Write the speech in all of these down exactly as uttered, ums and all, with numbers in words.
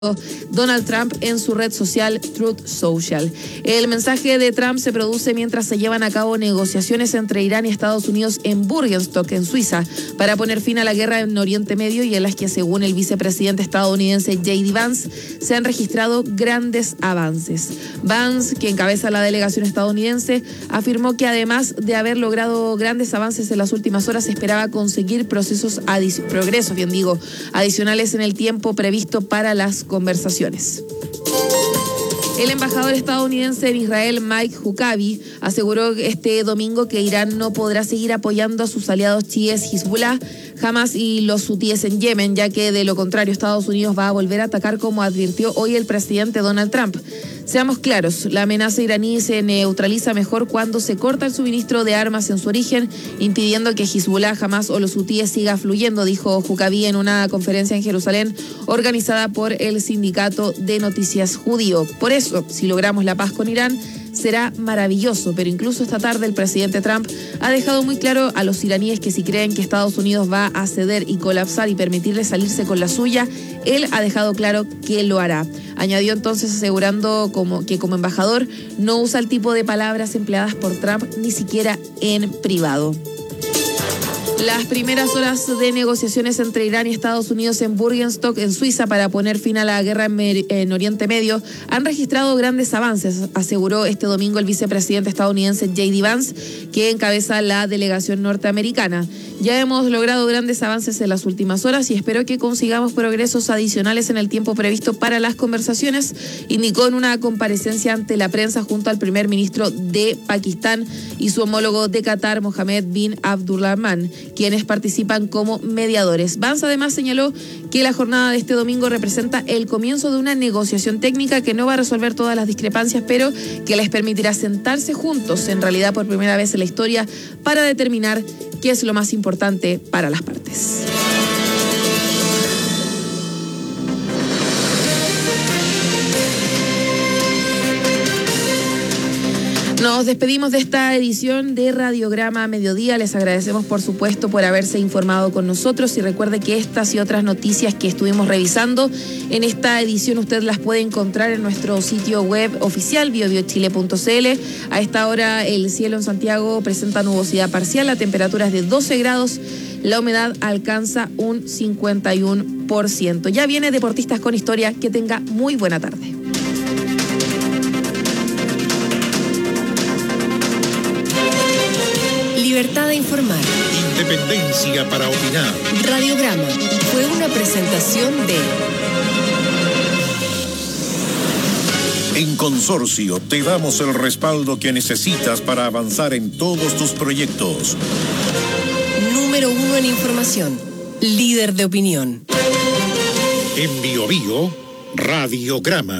Donald Trump en su red social Truth Social. El mensaje de Trump se produce mientras se llevan a cabo negociaciones entre Irán y Estados Unidos en Bürgenstock, en Suiza, para poner fin a la guerra en Oriente Medio, y en las que, según el vicepresidente estadounidense J D Vance, se han registrado grandes avances. Vance, que encabeza la delegación estadounidense, afirmó que además de haber logrado grandes avances en las últimas horas, esperaba conseguir procesos adic- progresos, bien digo, adicionales en el tiempo previsto para las conversaciones. El embajador estadounidense en Israel, Mike Huckabee, aseguró este domingo que Irán no podrá seguir apoyando a sus aliados chiíes Hezbollah, Hamas y los hutíes en Yemen, ya que de lo contrario Estados Unidos va a volver a atacar, como advirtió hoy el presidente Donald Trump. Seamos claros, la amenaza iraní se neutraliza mejor cuando se corta el suministro de armas en su origen, impidiendo que Hezbollah, Hamas o los hutíes siga fluyendo, dijo Huckabee en una conferencia en Jerusalén organizada por el Sindicato de Noticias Judío. Por eso, si logramos la paz con Irán, será maravilloso, pero incluso esta tarde el presidente Trump ha dejado muy claro a los iraníes que si creen que Estados Unidos va a ceder y colapsar y permitirles salirse con la suya, él ha dejado claro que lo hará. Añadió entonces asegurando como que como embajador no usa el tipo de palabras empleadas por Trump, ni siquiera en privado. Las primeras horas de negociaciones entre Irán y Estados Unidos en Bürgenstock, en Suiza, para poner fin a la guerra en, Mer- en Oriente Medio, han registrado grandes avances, aseguró este domingo el vicepresidente estadounidense J D Vance, que encabeza la delegación norteamericana. Ya hemos logrado grandes avances en las últimas horas y espero que consigamos progresos adicionales en el tiempo previsto para las conversaciones, indicó en una comparecencia ante la prensa junto al primer ministro de Pakistán y su homólogo de Qatar, Mohammed bin Abdulrahman, quienes participan como mediadores. Vance además señaló que la jornada de este domingo representa el comienzo de una negociación técnica que no va a resolver todas las discrepancias, pero que les permitirá sentarse juntos, en realidad por primera vez en la historia, para determinar qué es lo más importante para las partes. Nos despedimos de esta edición de Radiograma Mediodía. Les agradecemos, por supuesto, por haberse informado con nosotros, y recuerde que estas y otras noticias que estuvimos revisando en esta edición usted las puede encontrar en nuestro sitio web oficial, bio bio chile punto c l. A esta hora el cielo en Santiago presenta nubosidad parcial, la temperatura es de doce grados, la humedad alcanza un cincuenta y uno por ciento. Ya viene Deportistas con Historia. Que tenga muy buena tarde. Libertad de informar. Independencia para opinar. Radiograma fue una presentación de... En Consorcio te damos el respaldo que necesitas para avanzar en todos tus proyectos. Número uno en información. Líder de opinión. En Bio Bio, Radiograma.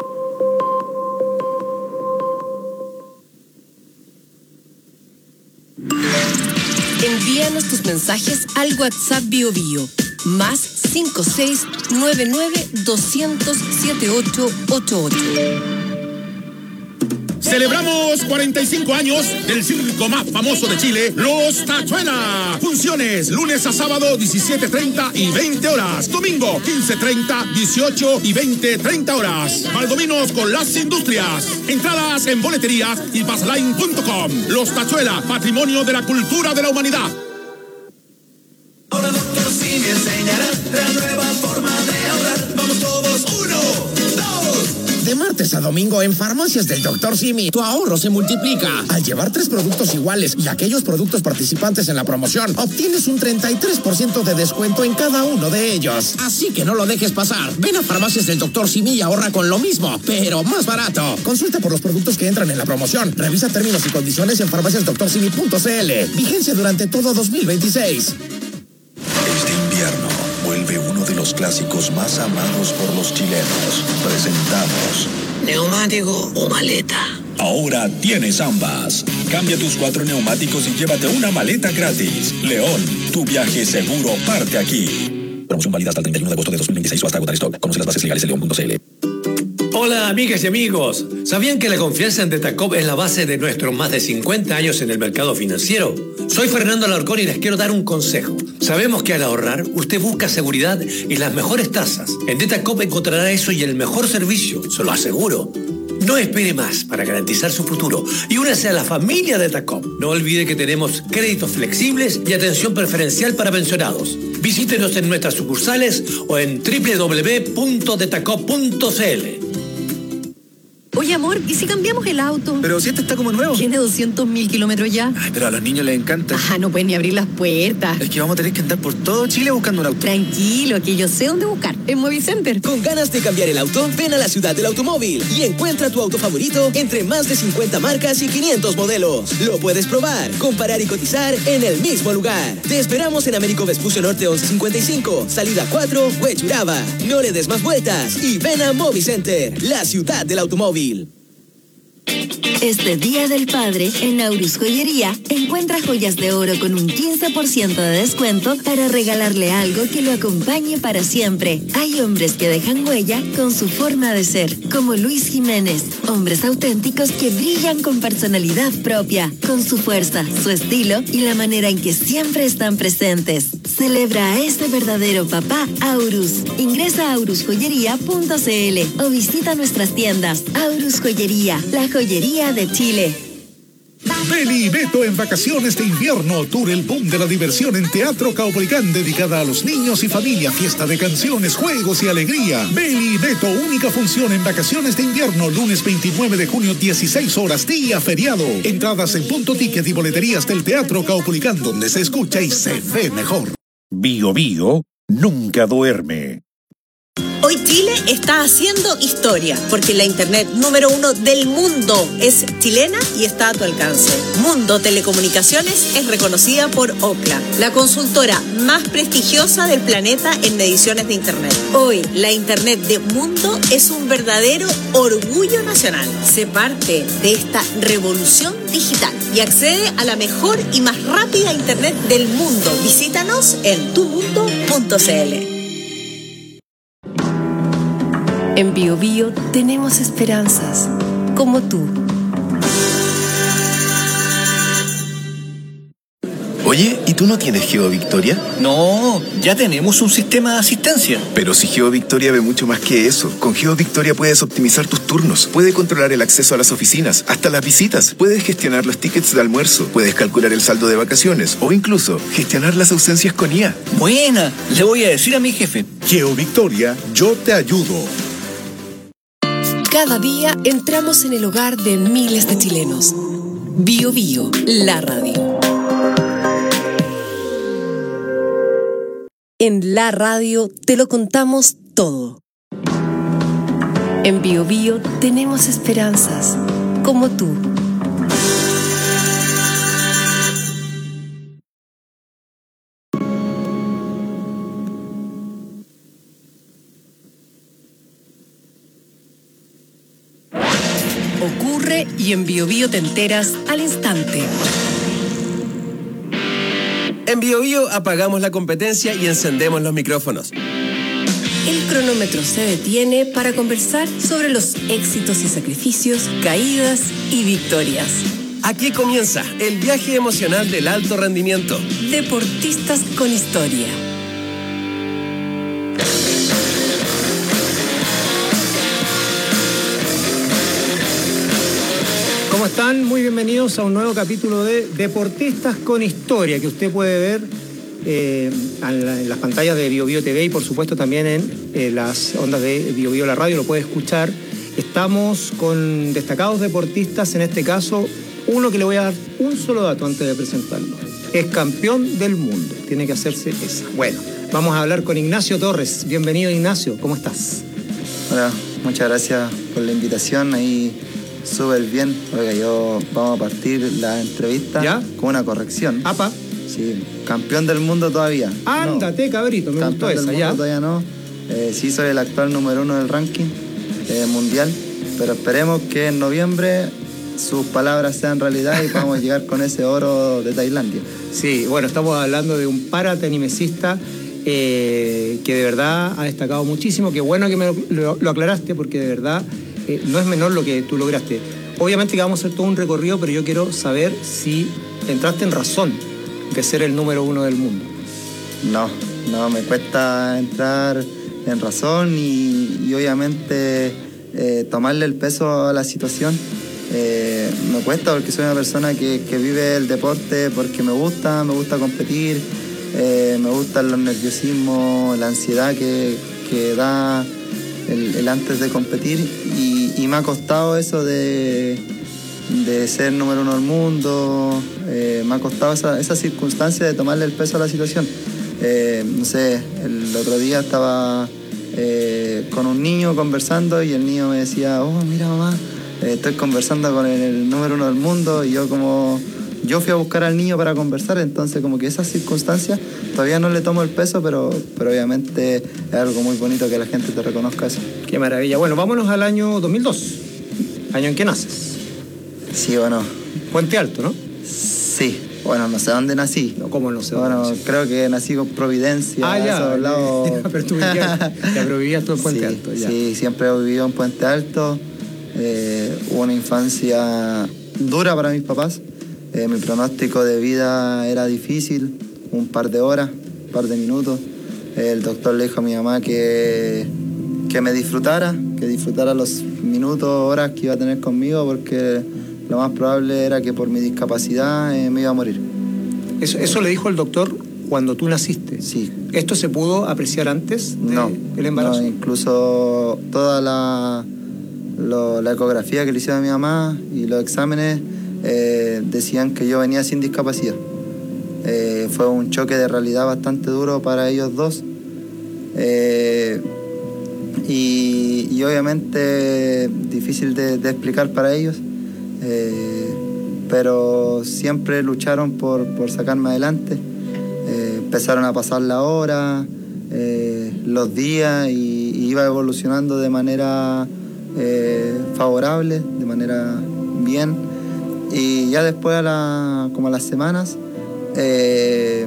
Envíanos tus mensajes al WhatsApp Bio Bio, más cinco seis nueve nueve dos cero cero siete ocho ocho ocho. Celebramos cuarenta y cinco años del circo más famoso de Chile, Los Tachuela. Funciones lunes a sábado, diecisiete treinta y veinte horas. Domingo, quince treinta, dieciocho y veinte treinta horas. Valdominos con las industrias. Entradas en boleterías y passline punto com. Los Tachuela, patrimonio de la cultura de la humanidad. Ahora doctor sí me enseñará la nueva forma de ahorrar. Vamos todos, uno, dos. De martes a domingo en Farmacias del doctor Simi, tu ahorro se multiplica. Al llevar tres productos iguales y aquellos productos participantes en la promoción, obtienes un treinta y tres por ciento de descuento en cada uno de ellos. Así que no lo dejes pasar. Ven a Farmacias del doctor Simi y ahorra con lo mismo, pero más barato. Consulta por los productos que entran en la promoción. Revisa términos y condiciones en farmacias doctor simi punto c l. Vigencia durante todo dos mil veintiséis. Este invierno vuelve uno de los clásicos más amados por los chilenos. Presentamos ¿neumático o maleta? Ahora tienes ambas. Cambia tus cuatro neumáticos y llévate una maleta gratis. León, tu viaje seguro parte aquí. Promoción válida hasta el treinta y uno de agosto de dos mil veintiséis o hasta agotar stock. Conoce las bases legales en león punto c l. Hola amigas y amigos, ¿sabían que la confianza en Tetacop es la base de nuestros más de cincuenta años en el mercado financiero? Soy Fernando Alarcón y les quiero dar un consejo. Sabemos que al ahorrar, usted busca seguridad y las mejores tasas. En Datacom encontrará eso y el mejor servicio, se lo aseguro. No espere más para garantizar su futuro y únase a la familia de Datacom. No olvide que tenemos créditos flexibles y atención preferencial para pensionados. Visítenos en nuestras sucursales o en doble u doble u doble u punto datacom punto c l. Oye, amor, ¿y si cambiamos el auto? Pero si este está como nuevo. Tiene doscientos mil kilómetros ya. Ay, pero a los niños les encanta. Ah, no pueden ni abrir las puertas. Es que vamos a tener que andar por todo Chile buscando un auto. Tranquilo, que yo sé dónde buscar. En Movicenter. Con ganas de cambiar el auto, ven a la ciudad del automóvil y encuentra tu auto favorito entre más de cincuenta marcas y quinientos modelos. Lo puedes probar, comparar y cotizar en el mismo lugar. Te esperamos en Américo Vespucio Norte once cincuenta y cinco, salida cuatro, Huechuraba. No le des más vueltas y ven a Movicenter, la ciudad del automóvil. Este Día del Padre, en Aurus Joyería, encuentra joyas de oro con un quince por ciento de descuento para regalarle algo que lo acompañe para siempre. Hay hombres que dejan huella con su forma de ser, como Luis Jiménez. Hombres auténticos que brillan con personalidad propia, con su fuerza, su estilo y la manera en que siempre están presentes. Celebra a este verdadero papá, Aurus. Ingresa a aurus joyería punto c l o visita nuestras tiendas. Aurus Joyería, la joyería de Chile. Beli y Beto en vacaciones de invierno. Tour El Boom de la Diversión en Teatro Caupolicán, dedicada a los niños y familia. Fiesta de canciones, juegos y alegría. Beli y Beto, única función en vacaciones de invierno. Lunes veintinueve de junio, dieciséis horas, día feriado. Entradas en Punto Ticket y boleterías del Teatro Caupolicán, donde se escucha y se ve mejor. Bio Bio nunca duerme. Hoy Chile está haciendo historia, porque la internet número uno del mundo es chilena y está a tu alcance. Mundo Telecomunicaciones es reconocida por Ookla, la consultora más prestigiosa del planeta en mediciones de internet. Hoy, la internet de Mundo es un verdadero orgullo nacional. Sé parte de esta revolución digital y accede a la mejor y más rápida internet del mundo. Visítanos en tu mundo punto c l. En Bio Bio tenemos esperanzas, como tú. Oye, ¿y tú no tienes GeoVictoria? No, ya tenemos un sistema de asistencia. Pero si GeoVictoria ve mucho más que eso. Con GeoVictoria puedes optimizar tus turnos, puedes controlar el acceso a las oficinas, hasta las visitas, puedes gestionar los tickets de almuerzo, puedes calcular el saldo de vacaciones o incluso gestionar las ausencias con I A. Buena, le voy a decir a mi jefe. GeoVictoria, yo te ayudo. Cada día entramos en el hogar de miles de chilenos. Bio Bio, la radio. En la radio te lo contamos todo. En Bio Bio tenemos esperanzas, como tú. Ocurre y en Bio Bio te enteras al instante. En Bio Bio apagamos la competencia y encendemos los micrófonos. El cronómetro se detiene para conversar sobre los éxitos y sacrificios, caídas y victorias. Aquí comienza el viaje emocional del alto rendimiento. Deportistas con historia. ¿Cómo están? Muy bienvenidos a un nuevo capítulo de Deportistas con Historia, que usted puede ver eh, en, la, en las pantallas de Bio Bio T V y por supuesto también en eh, las ondas de Bio Bio la radio, lo puede escuchar. Estamos con destacados deportistas, en este caso uno que le voy a dar un solo dato antes de presentarlo. Es campeón del mundo, tiene que hacerse esa. Bueno, vamos a hablar con Ignacio Torres. Bienvenido, Ignacio, ¿cómo estás? Hola, muchas gracias por la invitación. Ahí súper bien. Oiga, yo vamos a partir la entrevista ¿Ya? con una corrección. ¿Apa? Sí, campeón del mundo todavía. Ándate, no. cabrito, me campeón gustó del esa, mundo ¿ya? Todavía no. Eh, sí, soy el actual número uno del ranking eh, mundial, pero esperemos que en noviembre sus palabras sean realidad y podamos llegar con ese oro de Tailandia. Sí, bueno, estamos hablando de un paratenimesista eh, que de verdad ha destacado muchísimo. Qué bueno que me lo, lo aclaraste, porque de verdad Eh, no es menor lo que tú lograste. Obviamente que vamos a hacer todo un recorrido, pero yo quiero saber si entraste en razón de ser el número uno del mundo? No, no, me cuesta entrar en razón y, y obviamente eh, tomarle el peso a la situación. Eh, me cuesta porque soy una persona que, que vive el deporte porque me gusta, me gusta competir, eh, me gustan los nerviosismos, la ansiedad que, que da el, el antes de competir y, y me ha costado eso de, de ser número uno del mundo, eh, me ha costado esa, esa circunstancia de tomarle el peso a la situación. Eh, no sé, el otro día estaba eh, con un niño conversando y el niño me decía, oh, mira mamá, eh, estoy conversando con el, el número uno del mundo y yo como, yo fui a buscar al niño para conversar, entonces como que esas circunstancias todavía no le tomo el peso, pero, pero obviamente es algo muy bonito que la gente te reconozca eso. Qué maravilla. Bueno, vámonos al año dos mil dos, año en que naces. Sí, bueno. Puente Alto, ¿no? Sí. Bueno, no sé dónde nací. No, ¿cómo no sé dónde Bueno, nací? Creo que nací con Providencia. Ah, ya. Esos lados. Pero tú vivías, ya, pero vivías tú en Puente sí, Alto, ya. Sí, siempre he vivido en Puente Alto. Eh, hubo una infancia dura para mis papás. Eh, mi pronóstico de vida era difícil, un par de horas, un par de minutos. El doctor le dijo a mi mamá que, que me disfrutara, que disfrutara los minutos, horas que iba a tener conmigo, porque lo más probable era que por mi discapacidad eh, me iba a morir. Eso, eso le dijo el doctor cuando tú naciste. Sí. ¿Esto se pudo apreciar antes del no, embarazo? No, incluso toda la, lo, la ecografía que le hicieron a mi mamá y los exámenes eh, decían que yo venía sin discapacidad. Eh, fue un choque de realidad bastante duro para ellos dos. Eh, y, y obviamente difícil de, de explicar para ellos. Eh, pero siempre lucharon por, por sacarme adelante. Eh, empezaron a pasar la hora, eh, los días y, y iba evolucionando de manera eh, favorable, de manera bien. Y ya después, a la, como a las semanas, eh,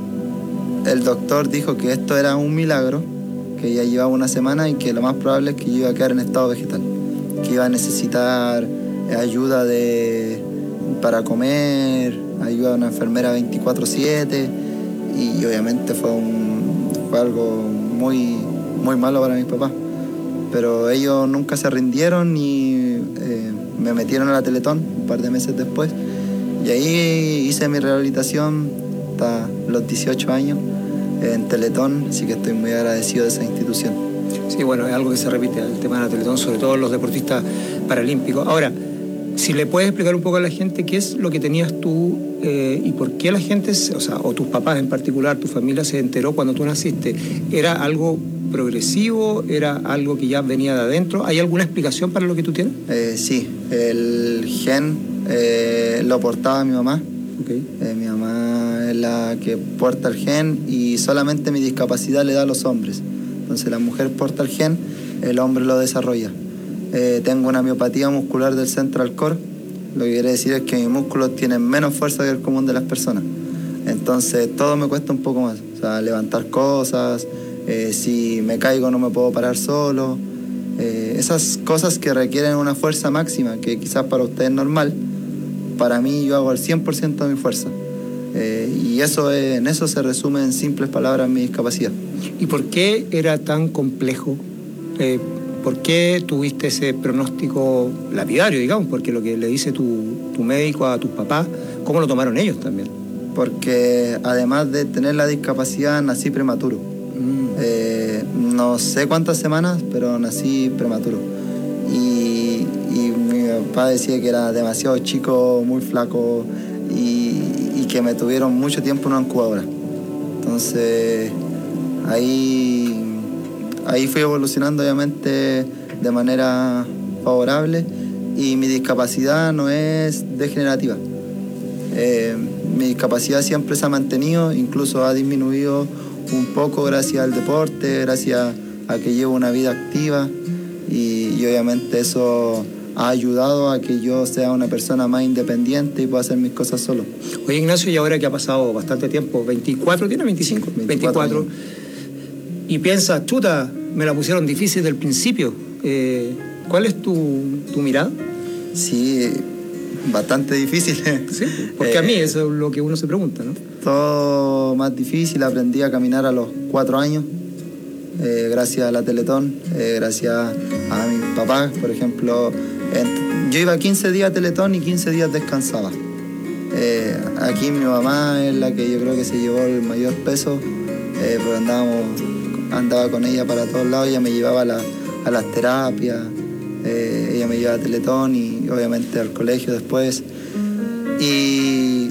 el doctor dijo que esto era un milagro, que ya llevaba una semana y que lo más probable es que yo iba a quedar en estado vegetal, que iba a necesitar ayuda de, para comer, ayuda de una enfermera veinticuatro siete y obviamente fue, un, fue algo muy, muy malo para mis papás. Pero ellos nunca se rindieron y eh, me metieron a la Teletón un par de meses después y ahí hice mi rehabilitación hasta los dieciocho años en Teletón, así que estoy muy agradecido de esa institución. Sí, bueno, es algo que se repite, el tema de la Teletón, sobre todo los deportistas paralímpicos. Ahora, si le puedes explicar un poco a la gente qué es lo que tenías tú eh, y por qué la gente, o sea, o tus papás en particular, tu familia se enteró cuando tú naciste, ¿era algo progresivo? ¿Era algo que ya venía de adentro? ¿Hay alguna explicación para lo que tú tienes? Eh, sí, el gen eh, lo portaba mi mamá. Okay. Eh, mi mamá es la que porta el gen y solamente mi discapacidad le da a los hombres. Entonces la mujer porta el gen, el hombre lo desarrolla. Eh, tengo una miopatía muscular del central core, lo que quiere decir es que mis músculos tienen menos fuerza que el común de las personas. Entonces todo me cuesta un poco más, o sea, levantar cosas, eh, si me caigo no me puedo parar solo, eh, esas cosas que requieren una fuerza máxima, que quizás para usted es normal, para mí yo hago el cien por ciento de mi fuerza. Eh, y eso es, en eso se resume en simples palabras mi discapacidad. ¿Y por qué era tan complejo? Eh, ¿Por qué tuviste ese pronóstico lapidario, digamos? Porque lo que le dice tu, tu médico a tus papás, ¿cómo lo tomaron ellos también? Porque además de tener la discapacidad, nací prematuro. Mm. Eh, no sé cuántas semanas, pero nací prematuro. Y, y mi papá decía que era demasiado chico, muy flaco, y, y que me tuvieron mucho tiempo en una incubadora. Entonces, ahí... Ahí fui evolucionando obviamente de manera favorable y mi discapacidad no es degenerativa. Eh, mi discapacidad siempre se ha mantenido, incluso ha disminuido un poco gracias al deporte, gracias a que llevo una vida activa y, y obviamente eso ha ayudado a que yo sea una persona más independiente y pueda hacer mis cosas solo. Oye Ignacio, y ahora que ha pasado bastante tiempo, veinticuatro, ¿tiene veinticinco? veinticuatro. veinticuatro. Y piensas, chuta, me la pusieron difícil del principio. Eh, ¿Cuál es tu, tu mirada? Sí, bastante difícil. ¿Sí? Porque eh, a mí eso es lo que uno se pregunta, ¿no? todo más difícil. Aprendí a caminar a los cuatro años, eh, gracias a la Teletón, eh, gracias a mis papás, por ejemplo. En, yo iba quince días a Teletón y quince días descansaba. Eh, aquí mi mamá es la que yo creo que se llevó el mayor peso, eh, porque andábamos, andaba con ella para todos lados. Ella me llevaba a, la, a las terapias, eh, ella me llevaba a Teletón y obviamente al colegio después. Y,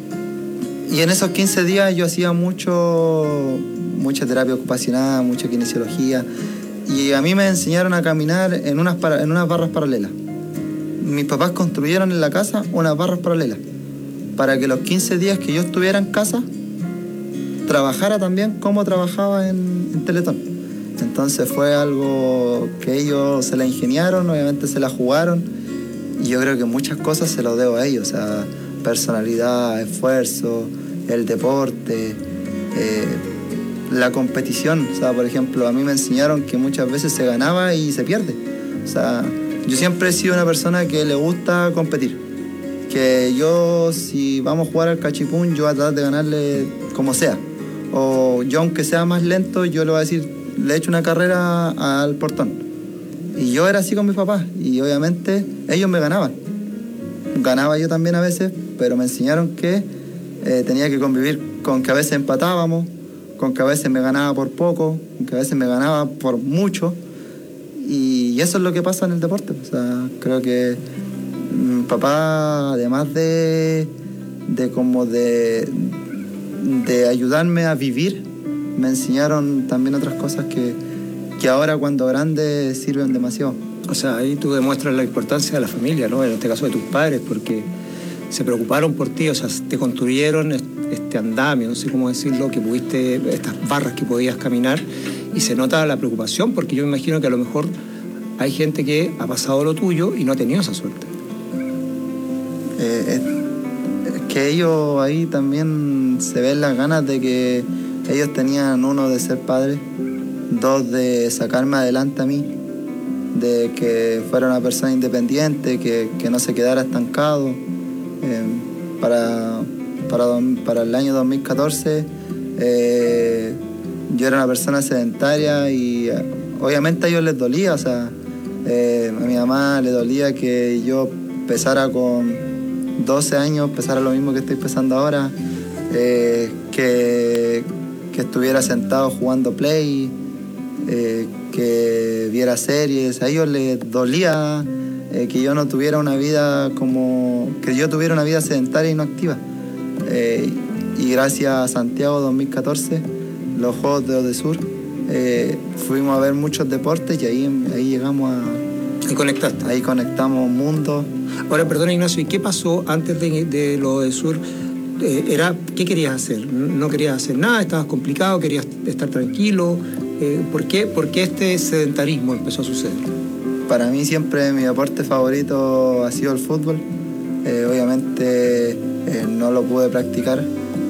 y en esos quince días yo hacía mucho, mucha terapia ocupacional, mucha kinesiología, y a mí me enseñaron a caminar en unas, para, en unas barras paralelas. Mis papás construyeron en la casa unas barras paralelas para que los quince días que yo estuviera en casa trabajara también como trabajaba en, en Teletón. Entonces fue algo que ellos se la ingeniaron, obviamente se la jugaron, y yo creo que muchas cosas se lo debo a ellos, o sea, personalidad, esfuerzo, el deporte, eh, la competición. O sea, por ejemplo, a mí me enseñaron que muchas veces se ganaba y se pierde. O sea, yo siempre he sido una persona que le gusta competir. Que yo, si vamos a jugar al cachipún, yo voy a tratar de ganarle como sea. O yo, aunque sea más lento, yo le voy a decir, le echo una carrera al portón. Y yo era así con mis papás. Y obviamente ellos me ganaban. Ganaba yo también a veces, pero me enseñaron que eh, tenía que convivir con que a veces empatábamos, con que a veces me ganaba por poco, con que a veces me ganaba por mucho. Y eso es lo que pasa en el deporte. O sea, creo que mi papá, además de, de como de, de ayudarme a vivir, me enseñaron también otras cosas que, que ahora cuando grande sirven demasiado. O sea, ahí tú demuestras la importancia de la familia, ¿no? En este caso de tus padres, porque se preocuparon por ti, o sea, te construyeron este andamio, no sé cómo decirlo, que pudiste, estas barras que podías caminar, y se nota la preocupación, porque yo me imagino que a lo mejor hay gente que ha pasado lo tuyo y no ha tenido esa suerte. Eh, es, es que ellos ahí también se ven las ganas de que ellos tenían, uno, de ser padres, dos, de sacarme adelante a mí, de que fuera una persona independiente, que, que no se quedara estancado. Eh, para, para, para el año dos mil catorce eh, yo era una persona sedentaria y eh, obviamente a ellos les dolía, o sea, eh, a mi mamá le dolía que yo pesara con doce años, pesara lo mismo que estoy pesando ahora, eh, que, que estuviera sentado jugando play, eh, que viera series. A ellos les dolía eh, que yo no tuviera una vida como, que yo tuviera una vida sedentaria y no activa. Eh, y gracias a Santiago dos mil catorce, los Juegos de Odesur, eh, fuimos a ver muchos deportes y ahí, ahí llegamos a... Ahí conectaste. Ahí conectamos mundos. Ahora, perdona, Ignacio, ¿y qué pasó antes de, de lo de Sur? Eh, era, ¿qué querías hacer? ¿No querías hacer nada? ¿Estabas complicado? ¿Querías estar tranquilo? Eh, ¿por qué, ¿Por qué este sedentarismo empezó a suceder? Para mí siempre mi deporte favorito ha sido el fútbol. Eh, obviamente eh, no lo pude practicar,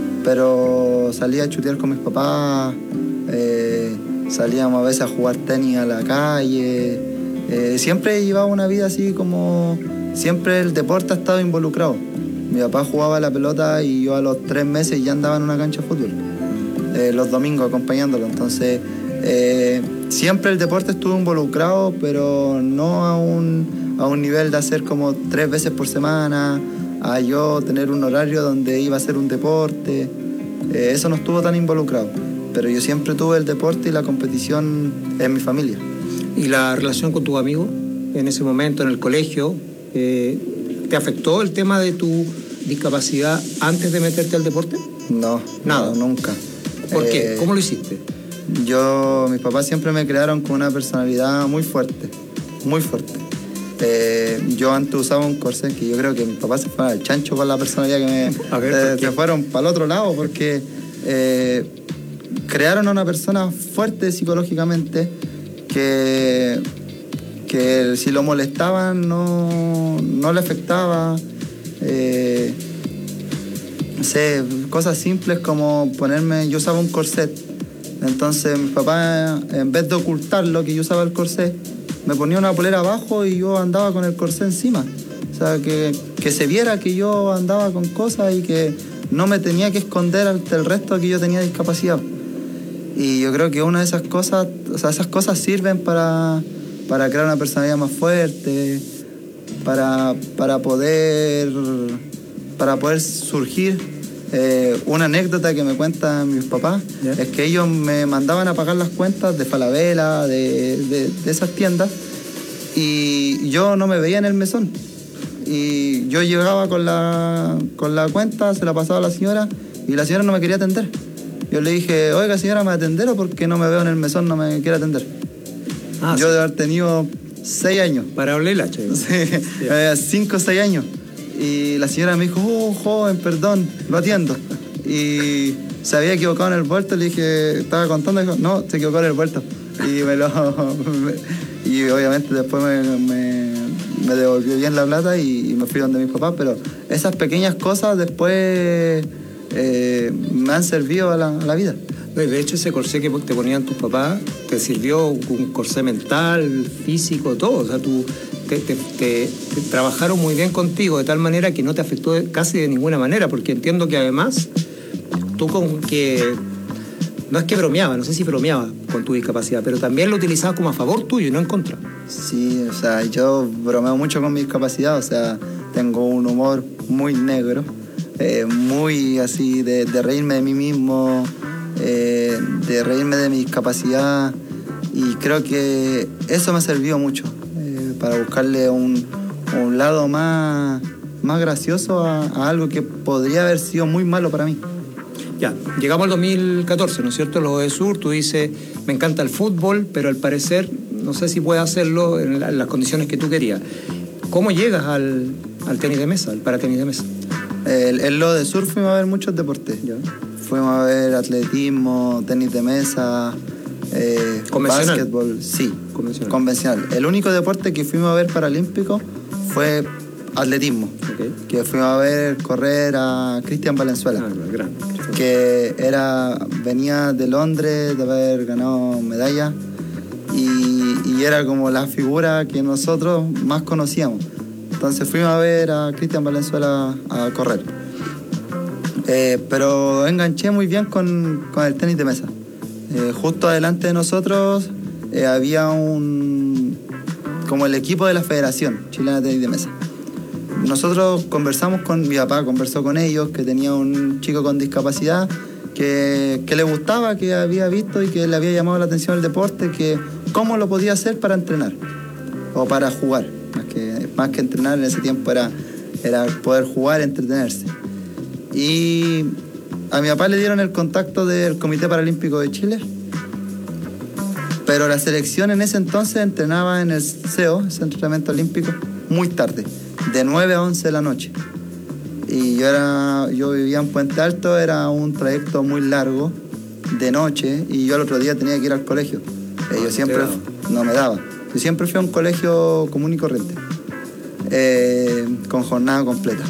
pero salía a chutear con mis papás, eh, salíamos a veces a jugar tenis a la calle. Eh, siempre llevaba una vida así como... Siempre el deporte ha estado involucrado. Mi papá jugaba la pelota y yo a los tres meses ya andaba en una cancha de fútbol, eh, los domingos acompañándolo. Entonces, eh, siempre el deporte estuvo involucrado, pero no a un, a un nivel de hacer como tres veces por semana, a yo tener un horario donde iba a hacer un deporte. Eh, eso no estuvo tan involucrado, pero yo siempre tuve el deporte y la competición en mi familia. ¿Y la relación con tus amigos en ese momento, en el colegio, eh, te afectó el tema de tu discapacidad antes de meterte al deporte? No, nada, no, nunca. ¿Por eh, qué? ¿Cómo lo hiciste? Yo, mis papás siempre me crearon con una personalidad muy fuerte, muy fuerte. Eh, yo antes usaba un corsé que yo creo que mis papás se fueron al chancho con la personalidad que me... A ver, eh, se fueron para el otro lado porque eh, crearon a una persona fuerte psicológicamente que, que si lo molestaban no, no le afectaba. Eh, no sé, cosas simples como ponerme... Yo usaba un corset, entonces mi papá, en vez de ocultarlo que yo usaba el corset, me ponía una polera abajo y yo andaba con el corset encima. O sea, que, que se viera que yo andaba con cosas y que no me tenía que esconder ante el resto que yo tenía discapacidad. Y yo creo que una de esas cosas, o sea, esas cosas sirven para, para crear una personalidad más fuerte, para, para poder para poder surgir. Eh, una anécdota que me cuentan mis papás, yeah, es que ellos me mandaban a pagar las cuentas de Falabella, de, de, de esas tiendas, y yo no me veía en el mesón. Y yo llegaba con la, con la cuenta, se la pasaba a la señora, y la señora no me quería atender. Yo le dije, oiga señora, ¿me va a atender o porque no me veo en el mesón no me quiere atender? Ah, yo sí. De haber tenido seis años. Para hablar el hacha. Sí, yeah. cinco o seis años. Y la señora me dijo, oh, joven, perdón, lo atiendo. Y se había equivocado en el vuelto, le dije, estaba contando, y dijo, no, se equivocó en el vuelto. Y me lo... me, y obviamente después me, me, me devolvió bien la plata y, y me fui donde mis papás, pero esas pequeñas cosas después eh, me han servido a la, a la vida. De hecho, ese corsé que te ponían tus papás te sirvió un corsé mental, físico, todo. O sea, tú... Te, te, te, te trabajaron muy bien contigo de tal manera que no te afectó casi de ninguna manera, porque entiendo que además tú con que no es que bromeaba, no sé si bromeaba con tu discapacidad, pero también lo utilizabas como a favor tuyo y no en contra. Sí, o sea, yo bromeo mucho con mi discapacidad, o sea, tengo un humor muy negro, eh, muy así de, de reírme de mí mismo, eh, de reírme de mi discapacidad, y creo que eso me ha servido mucho para buscarle un, un lado más, más gracioso a, a algo que podría haber sido muy malo para mí. Ya, llegamos al dos mil catorce, ¿no es cierto? Los de Sur, tú dices, me encanta el fútbol, pero al parecer no sé si puedes hacerlo en, la, en las condiciones que tú querías. ¿Cómo llegas al, al tenis de mesa, al paratenis de mesa? El, en lo de Sur fuimos a ver muchos deportes. ¿Ya? Fuimos a ver atletismo, tenis de mesa... Eh, ¿Convencional? Básquetbol, sí, convencional. convencional. El único deporte que fuimos a ver paralímpico fue atletismo, okay, que fuimos a ver correr a Cristian Valenzuela, ah, gran. que era venía de Londres de haber ganado medalla y, y era como la figura que nosotros más conocíamos. Entonces fuimos a ver a Cristian Valenzuela a correr. Eh, pero enganché muy bien con, con el tenis de mesa. Eh, justo adelante de nosotros eh, había un... como el equipo de la Federación Chilena de Tenis de Mesa. Nosotros conversamos con... mi papá conversó con ellos, que tenía un chico con discapacidad que, que le gustaba, que había visto y que le había llamado la atención el deporte, que cómo lo podía hacer para entrenar o para jugar. Más que, más que entrenar en ese tiempo era, era poder jugar, entretenerse. Y... a mi papá le dieron el contacto del Comité Paralímpico de Chile, pero la selección en ese entonces entrenaba en el C E O, ese entrenamiento olímpico, muy tarde, de nueve a once de la noche. Y yo, era, yo vivía en Puente Alto, era un trayecto muy largo, de noche, y yo el otro día tenía que ir al colegio. Eh, yo siempre, no me daba, yo siempre fui a un colegio común y corriente, eh, con jornada completa.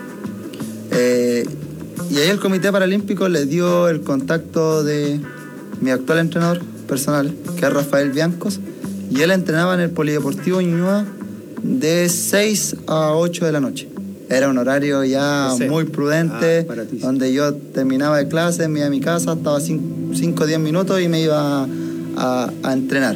Eh, Y ahí el Comité Paralímpico le dio el contacto de mi actual entrenador personal, que es Rafael Biancos, y él entrenaba en el Polideportivo Ñuñoa de seis a ocho de la noche. Era un horario ya muy prudente, ah, donde yo terminaba de clase, me iba a mi casa, estaba cinco o diez minutos y me iba a, a, a entrenar.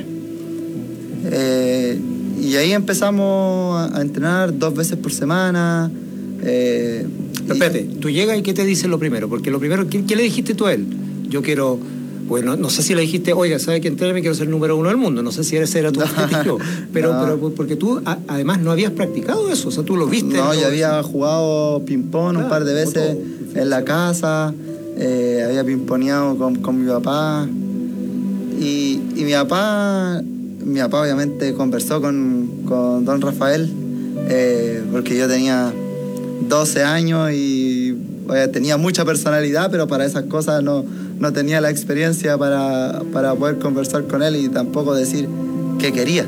Eh, y ahí empezamos a, a entrenar dos veces por semana. Eh, Espérate, tú llegas y ¿qué te dice lo primero? Porque lo primero, ¿qué, qué le dijiste tú a él? Yo quiero, bueno, no sé si le dijiste, oiga, ¿sabe qué? Entréneme, quiero ser número uno del mundo. No sé si ese era tu objetivo. Pero, no. pero porque tú, a, además, no habías practicado eso. O sea, tú lo viste. No, yo había jugado ping-pong claro, un par de veces todo, en la casa. Eh, había ping-poneado con, con mi papá. Y, y mi papá, mi papá obviamente conversó con, con don Rafael, eh, porque yo tenía doce años y oye, tenía mucha personalidad, pero para esas cosas no, no tenía la experiencia para, para poder conversar con él y tampoco decir qué quería.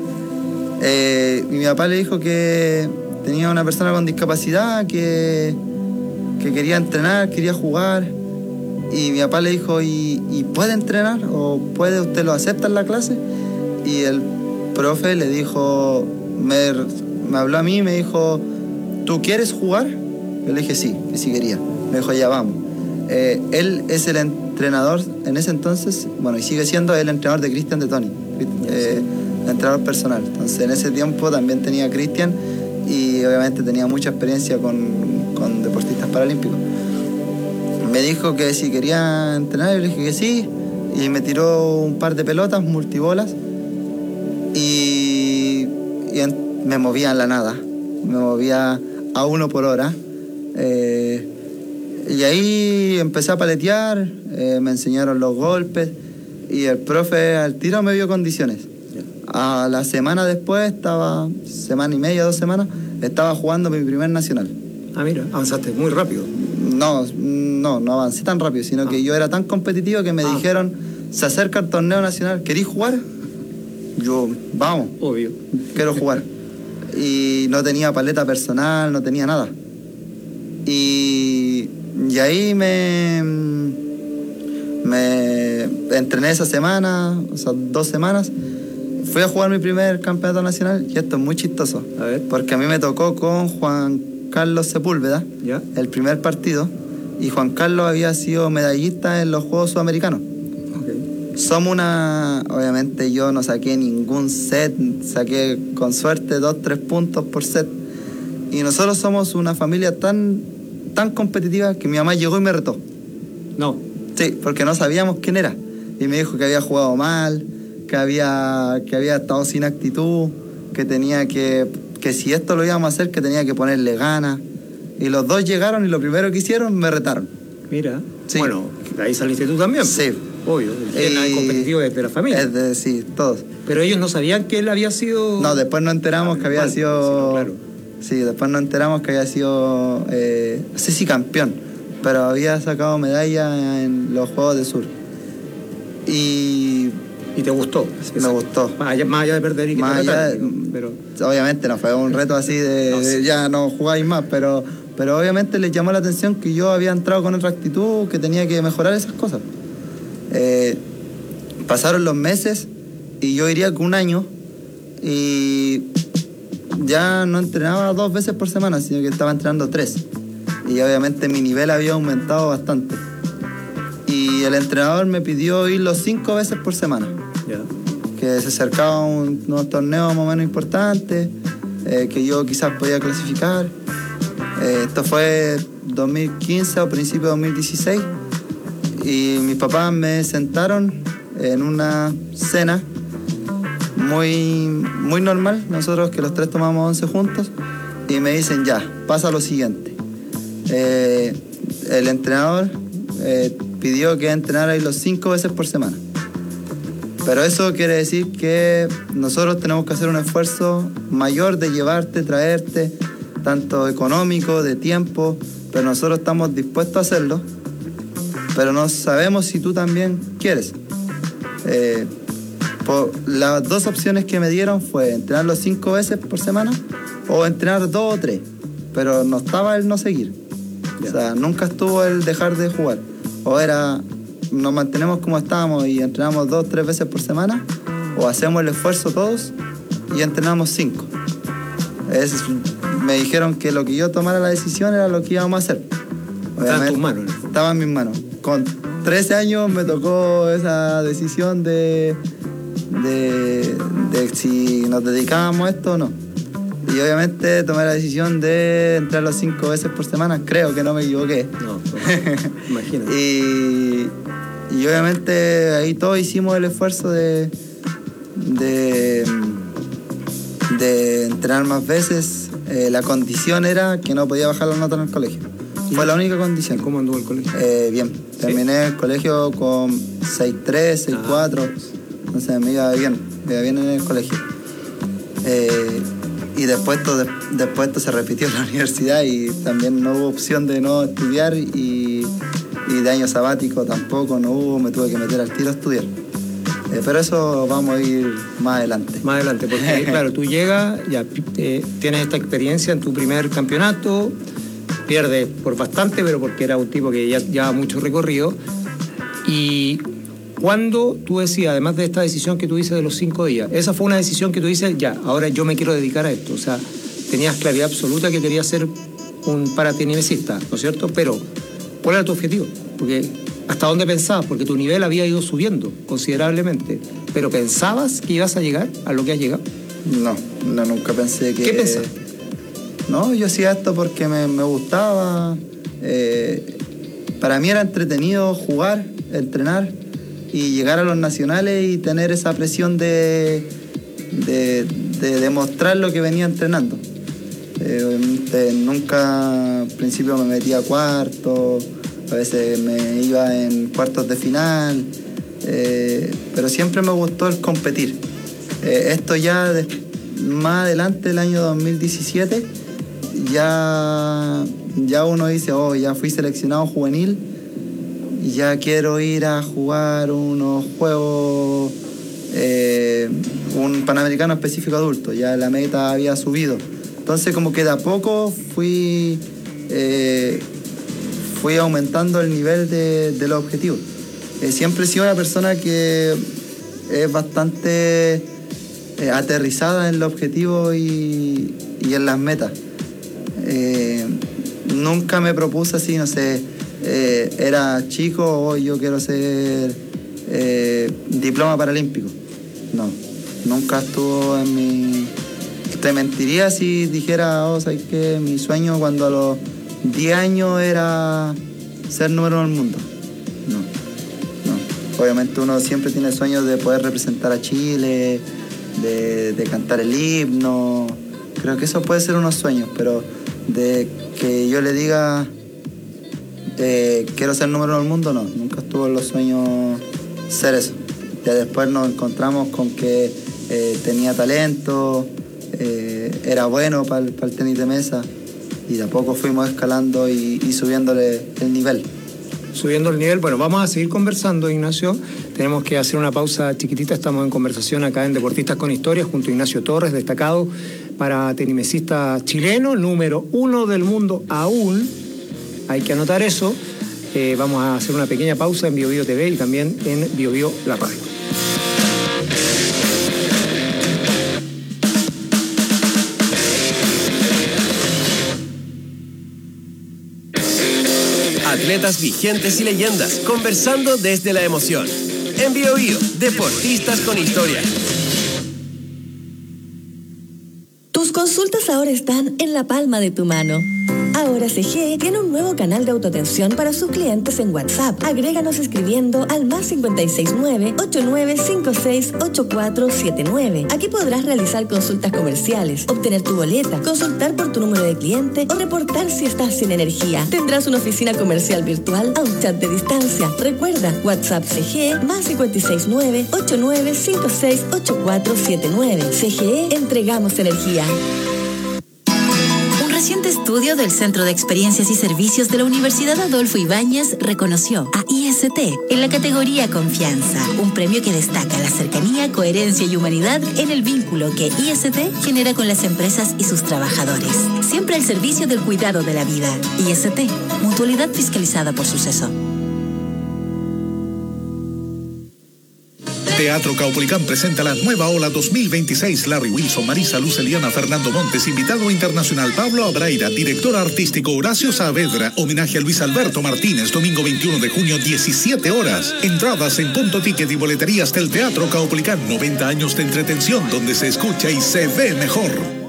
Eh, y mi papá le dijo que tenía una persona con discapacidad, que, que quería entrenar, quería jugar. Y mi papá le dijo, ¿y, y puede entrenar? ¿O puede usted lo acepta en la clase? Y el profe le dijo, me, me habló a mí y me dijo, ¿tú quieres jugar? Yo le dije sí, que sí quería. Me dijo, ya vamos. Eh, él es el entrenador en ese entonces, bueno, y sigue siendo el entrenador de Cristian de Tony, eh, el entrenador personal. Entonces en ese tiempo también tenía a Cristian y obviamente tenía mucha experiencia con, con deportistas paralímpicos. Me dijo que si quería entrenar, yo le dije que sí, y me tiró un par de pelotas, multibolas, y, y en, me movía en la nada, me movía a uno por hora. Eh, y ahí empecé a paletear, eh, me enseñaron los golpes, y el profe al tiro me vio condiciones. A la semana después, estaba, semana y media, dos semanas, estaba jugando mi primer nacional. Ah, mira, avanzaste muy rápido. No, no, no avancé tan rápido, sino ah. que yo era tan competitivo que me ah. dijeron, se acerca el torneo nacional, ¿querís jugar? Yo, vamos. Obvio. Quiero jugar. Y no tenía paleta personal, no tenía nada. Y, y ahí me, me entrené esa semana, o sea, dos semanas. Fui a jugar mi primer campeonato nacional y esto es muy chistoso. A ver. Porque a mí me tocó con Juan Carlos Sepúlveda, ¿ya? El primer partido, y Juan Carlos había sido medallista en los Juegos Sudamericanos. Okay. Somos una... Obviamente yo no saqué ningún set, saqué con suerte dos, tres puntos por set. Y nosotros somos una familia tan, tan competitiva que mi mamá llegó y me retó. No. Sí, porque no sabíamos quién era. Y me dijo que había jugado mal, que había, que había estado sin actitud, que tenía que... que si esto lo íbamos a hacer, que tenía que ponerle ganas. Y los dos llegaron y lo primero que hicieron, me retaron. Mira, sí. Bueno, de ahí saliste tú también. Sí. Obvio, el eh, competitivo es de la familia. Es de, sí, todos. Pero ellos no sabían que él había sido... No, después nos enteramos ah, que había sido... Sí, claro. Sí, después nos enteramos que había sido, eh, no sé si campeón, pero había sacado medalla en los Juegos del Sur. Y... ¿Y te gustó? Me gustó. Más allá, más allá de perder y que más te allá retaron, de, pero... Obviamente no fue un reto así de, no, sí. de ya no jugáis más, pero, pero obviamente les llamó la atención que yo había entrado con otra actitud, que tenía que mejorar esas cosas. Eh, pasaron los meses y yo iría con un año y ya no entrenaba dos veces por semana, sino que estaba entrenando tres. Y obviamente mi nivel había aumentado bastante. Y el entrenador me pidió ir los cinco veces por semana. Yeah. Que se acercaba a un, unos torneos más o menos importantes, eh, que yo quizás podía clasificar. Eh, esto fue dos mil quince o principio de dos mil dieciséis. Y mis papás me sentaron en una cena muy, muy normal, nosotros que los tres tomamos once juntos, y me dicen, ya, pasa lo siguiente. Eh, el entrenador eh, pidió que entrenara los cinco veces por semana. Pero eso quiere decir que nosotros tenemos que hacer un esfuerzo mayor de llevarte, traerte, tanto económico, de tiempo, pero nosotros estamos dispuestos a hacerlo, pero no sabemos si tú también quieres. Eh, por, las dos opciones que me dieron fue entrenar los cinco veces por semana o entrenar dos o tres, pero no estaba el no seguir. O sea, nunca estuvo el dejar de jugar. O era, nos mantenemos como estábamos y entrenamos dos, tres veces por semana, o hacemos el esfuerzo todos y entrenamos cinco. Es, me dijeron que lo que yo tomara la decisión era lo que íbamos a hacer. Estaba en tus manos. Estaba en mis manos. Con trece años me tocó esa decisión de, de, de si nos dedicábamos a esto o no. Y obviamente tomé la decisión de entrar los cinco veces por semana. Creo que no me equivoqué. No, imagínate. y, y obviamente ahí todos hicimos el esfuerzo de, de, de entrenar más veces. Eh, la condición era que no podía bajar la nota en el colegio. Fue la única condición. ¿Cómo anduvo el colegio? Eh, bien. Terminé ¿Sí? el colegio con seis tres, seis cuatro. Ah. Entonces me iba bien. Me iba bien en el colegio. Eh, y después todo, después esto se repitió en la universidad y también no hubo opción de no estudiar y, y de año sabático tampoco no hubo. Me tuve que meter al tiro a estudiar. Eh, pero eso vamos a ir más adelante. Más adelante, porque claro, tú llegas, ya eh, tienes esta experiencia en tu primer campeonato, pierdes por bastante, pero porque era un tipo que ya llevaba mucho recorrido. Y cuando tú decías, además de esta decisión que tú dices de los cinco días, esa fue una decisión que tú dices, ya, ahora yo me quiero dedicar a esto. O sea, tenías claridad absoluta que querías ser un paratenimesista, ¿no es cierto? Pero ¿Cuál era tu objetivo? Porque ¿hasta dónde pensabas? Porque tu nivel había ido subiendo considerablemente. ¿Pero pensabas que ibas a llegar a lo que has llegado? No, no nunca pensé que... ¿Qué pensabas? No, yo hacía esto porque me, me gustaba. Eh, para mí era entretenido jugar, entrenar y llegar a los nacionales y tener esa presión de, de, de demostrar lo que venía entrenando. Eh, obviamente nunca al principio me metía a cuartos, a veces me iba en cuartos de final, eh, pero siempre me gustó el competir. Eh, esto ya de, más adelante, el año dos mil diecisiete, ya, ya uno dice, oh, ya fui seleccionado juvenil y ya quiero ir a jugar unos juegos, eh, un Panamericano específico adulto, ya la meta había subido. Entonces como que de a poco fui, eh, fui aumentando el nivel de, de los objetivos. Eh, siempre he sido una persona que es bastante eh, aterrizada en los objetivos y, y en las metas. Eh, nunca me propuse así, no sé, eh, era chico, hoy yo quiero ser eh, diploma paralímpico. No, nunca estuvo en mi... Te mentiría si dijera, oh, ¿sabes qué? Mi sueño cuando a los diez años era ser número uno del mundo. No, no. Obviamente uno siempre tiene sueños de poder representar a Chile, de, de cantar el himno. Creo que eso puede ser unos sueños, pero de que yo le diga eh, quiero ser número uno del mundo, no. Nunca estuvo en los sueños ser eso. Ya después nos encontramos con que eh, tenía talento, Eh, era bueno para el, el tenis de mesa y de a poco fuimos escalando y, y subiéndole el nivel. Subiendo el nivel, bueno, vamos a seguir conversando, Ignacio. Tenemos que hacer una pausa chiquitita, estamos en conversación acá en Deportistas con Historia junto a Ignacio Torres, destacado para tenimesista chileno, número uno del mundo aún, hay que anotar eso. Eh, vamos a hacer una pequeña pausa en BioBio T V y también en BioBio La Radio. Atletas vigentes y leyendas, conversando desde la emoción. En BioBio, Deportistas con Historia. Tus consultas ahora están en la palma de tu mano. Ahora C G E tiene un nuevo canal de autoatención para sus clientes en WhatsApp. Agréganos escribiendo al más cinco seis nueve, ocho nueve cinco seis, ocho cuatro siete nueve. Aquí podrás realizar consultas comerciales, obtener tu boleta, consultar por tu número de cliente o reportar si estás sin energía. Tendrás una oficina comercial virtual a un chat de distancia. Recuerda, WhatsApp C G E más cinco seis nueve, ocho nueve cinco seis, ocho cuatro siete nueve. C G E, entregamos energía. Un reciente estudio del Centro de Experiencias y Servicios de la Universidad Adolfo Ibáñez reconoció a I S T en la categoría Confianza, un premio que destaca la cercanía, coherencia y humanidad en el vínculo que I S T genera con las empresas y sus trabajadores. Siempre al servicio del cuidado de la vida. I S T, mutualidad fiscalizada por Suceso. Teatro Caupolicán presenta la nueva ola dos mil veintiséis. Larry Wilson, Marisa Luz, Eliana, Fernando Montes, invitado internacional Pablo Abraira, director artístico Horacio Saavedra, homenaje a Luis Alberto Martínez, domingo veintiuno de junio, diecisiete horas. Entradas en Punto Ticket y boleterías del Teatro Caupolicán. noventa años de entretención donde se escucha y se ve mejor.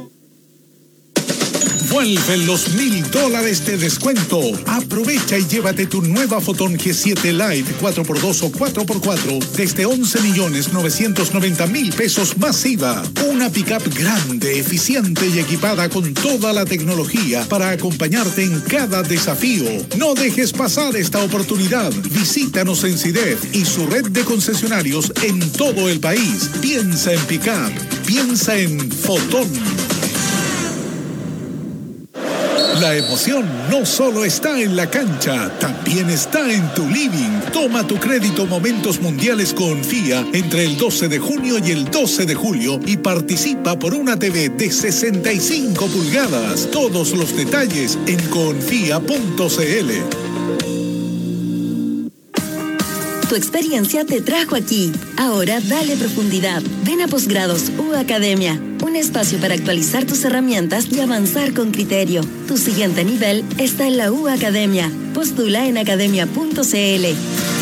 Vuelven los mil dólares de descuento. Aprovecha y llévate tu nueva Photon G siete Lite cuatro por dos o cuatro por cuatro desde once millones novecientos noventa mil pesos más I V A. Una pickup grande, eficiente y equipada con toda la tecnología para acompañarte en cada desafío. No dejes pasar esta oportunidad. Visítanos en CIDEF y su red de concesionarios en todo el país. Piensa en pickup. Piensa en Photon. La emoción no solo está en la cancha, también está en tu living. Toma tu crédito Momentos Mundiales Confía entre el doce de junio y el doce de julio y participa por una T V de sesenta y cinco pulgadas. Todos los detalles en confía punto c l. Tu experiencia te trajo aquí. Ahora dale profundidad. Ven a Posgrados U Academia, un espacio para actualizar tus herramientas y avanzar con criterio. Tu siguiente nivel está en la U Academia. Postula en academia punto c l.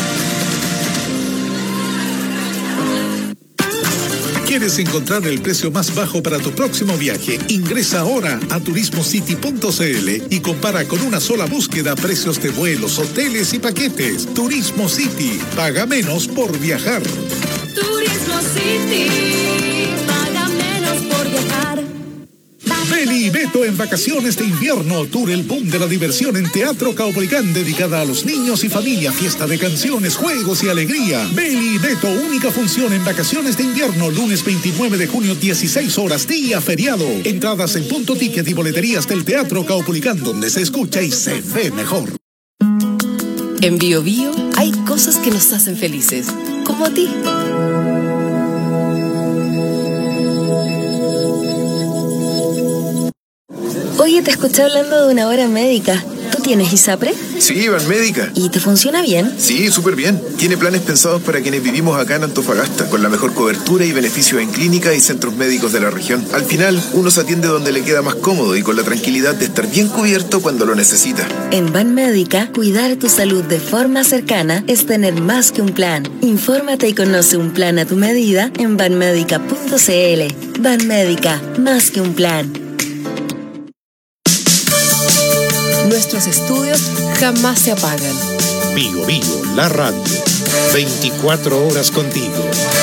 ¿Quieres encontrar el precio más bajo para tu próximo viaje? Ingresa ahora a turismo city punto c l y compara con una sola búsqueda precios de vuelos, hoteles y paquetes. Turismo City. Paga menos por viajar. Turismo City. Paga menos por viajar. Beli y Beto en vacaciones de invierno. Tour El Boom de la Diversión en Teatro Caupolicán, dedicada a los niños y familia. Fiesta de canciones, juegos y alegría. Beli y Beto, única función en vacaciones de invierno. Lunes veintinueve de junio, dieciséis horas, día feriado. Entradas en punto ticket y boleterías del Teatro Caupolicán, donde se escucha y se ve mejor. En Bio Bio hay cosas que nos hacen felices, como a ti. Oye, te escuché hablando de una hora médica. ¿Tú tienes ISAPRE? Sí, Banmédica. ¿Y te funciona bien? Sí, súper bien. Tiene planes pensados para quienes vivimos acá en Antofagasta, con la mejor cobertura y beneficios en clínicas y centros médicos de la región. Al final, uno se atiende donde le queda más cómodo y con la tranquilidad de estar bien cubierto cuando lo necesita. En Banmédica, cuidar tu salud de forma cercana es tener más que un plan. Infórmate y conoce un plan a tu medida en banmédica punto c l. Banmédica, más que un plan. Nuestros estudios jamás se apagan. Bio Bio, la radio. veinticuatro horas contigo.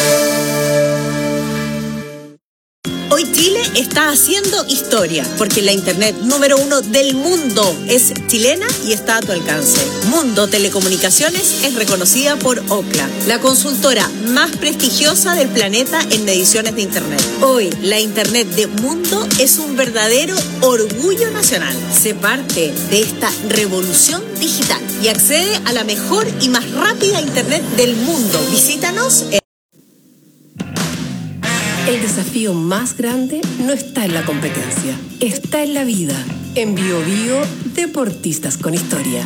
Hoy Chile está haciendo historia, porque la internet número uno del mundo es chilena y está a tu alcance. Mundo Telecomunicaciones es reconocida por Ookla, la consultora más prestigiosa del planeta en mediciones de internet. Hoy, la internet de Mundo es un verdadero orgullo nacional. Sé parte de esta revolución digital y accede a la mejor y más rápida internet del mundo. Visítanos en... El desafío más grande no está en la competencia, está en la vida. En Bio Bio, Deportistas con Historia.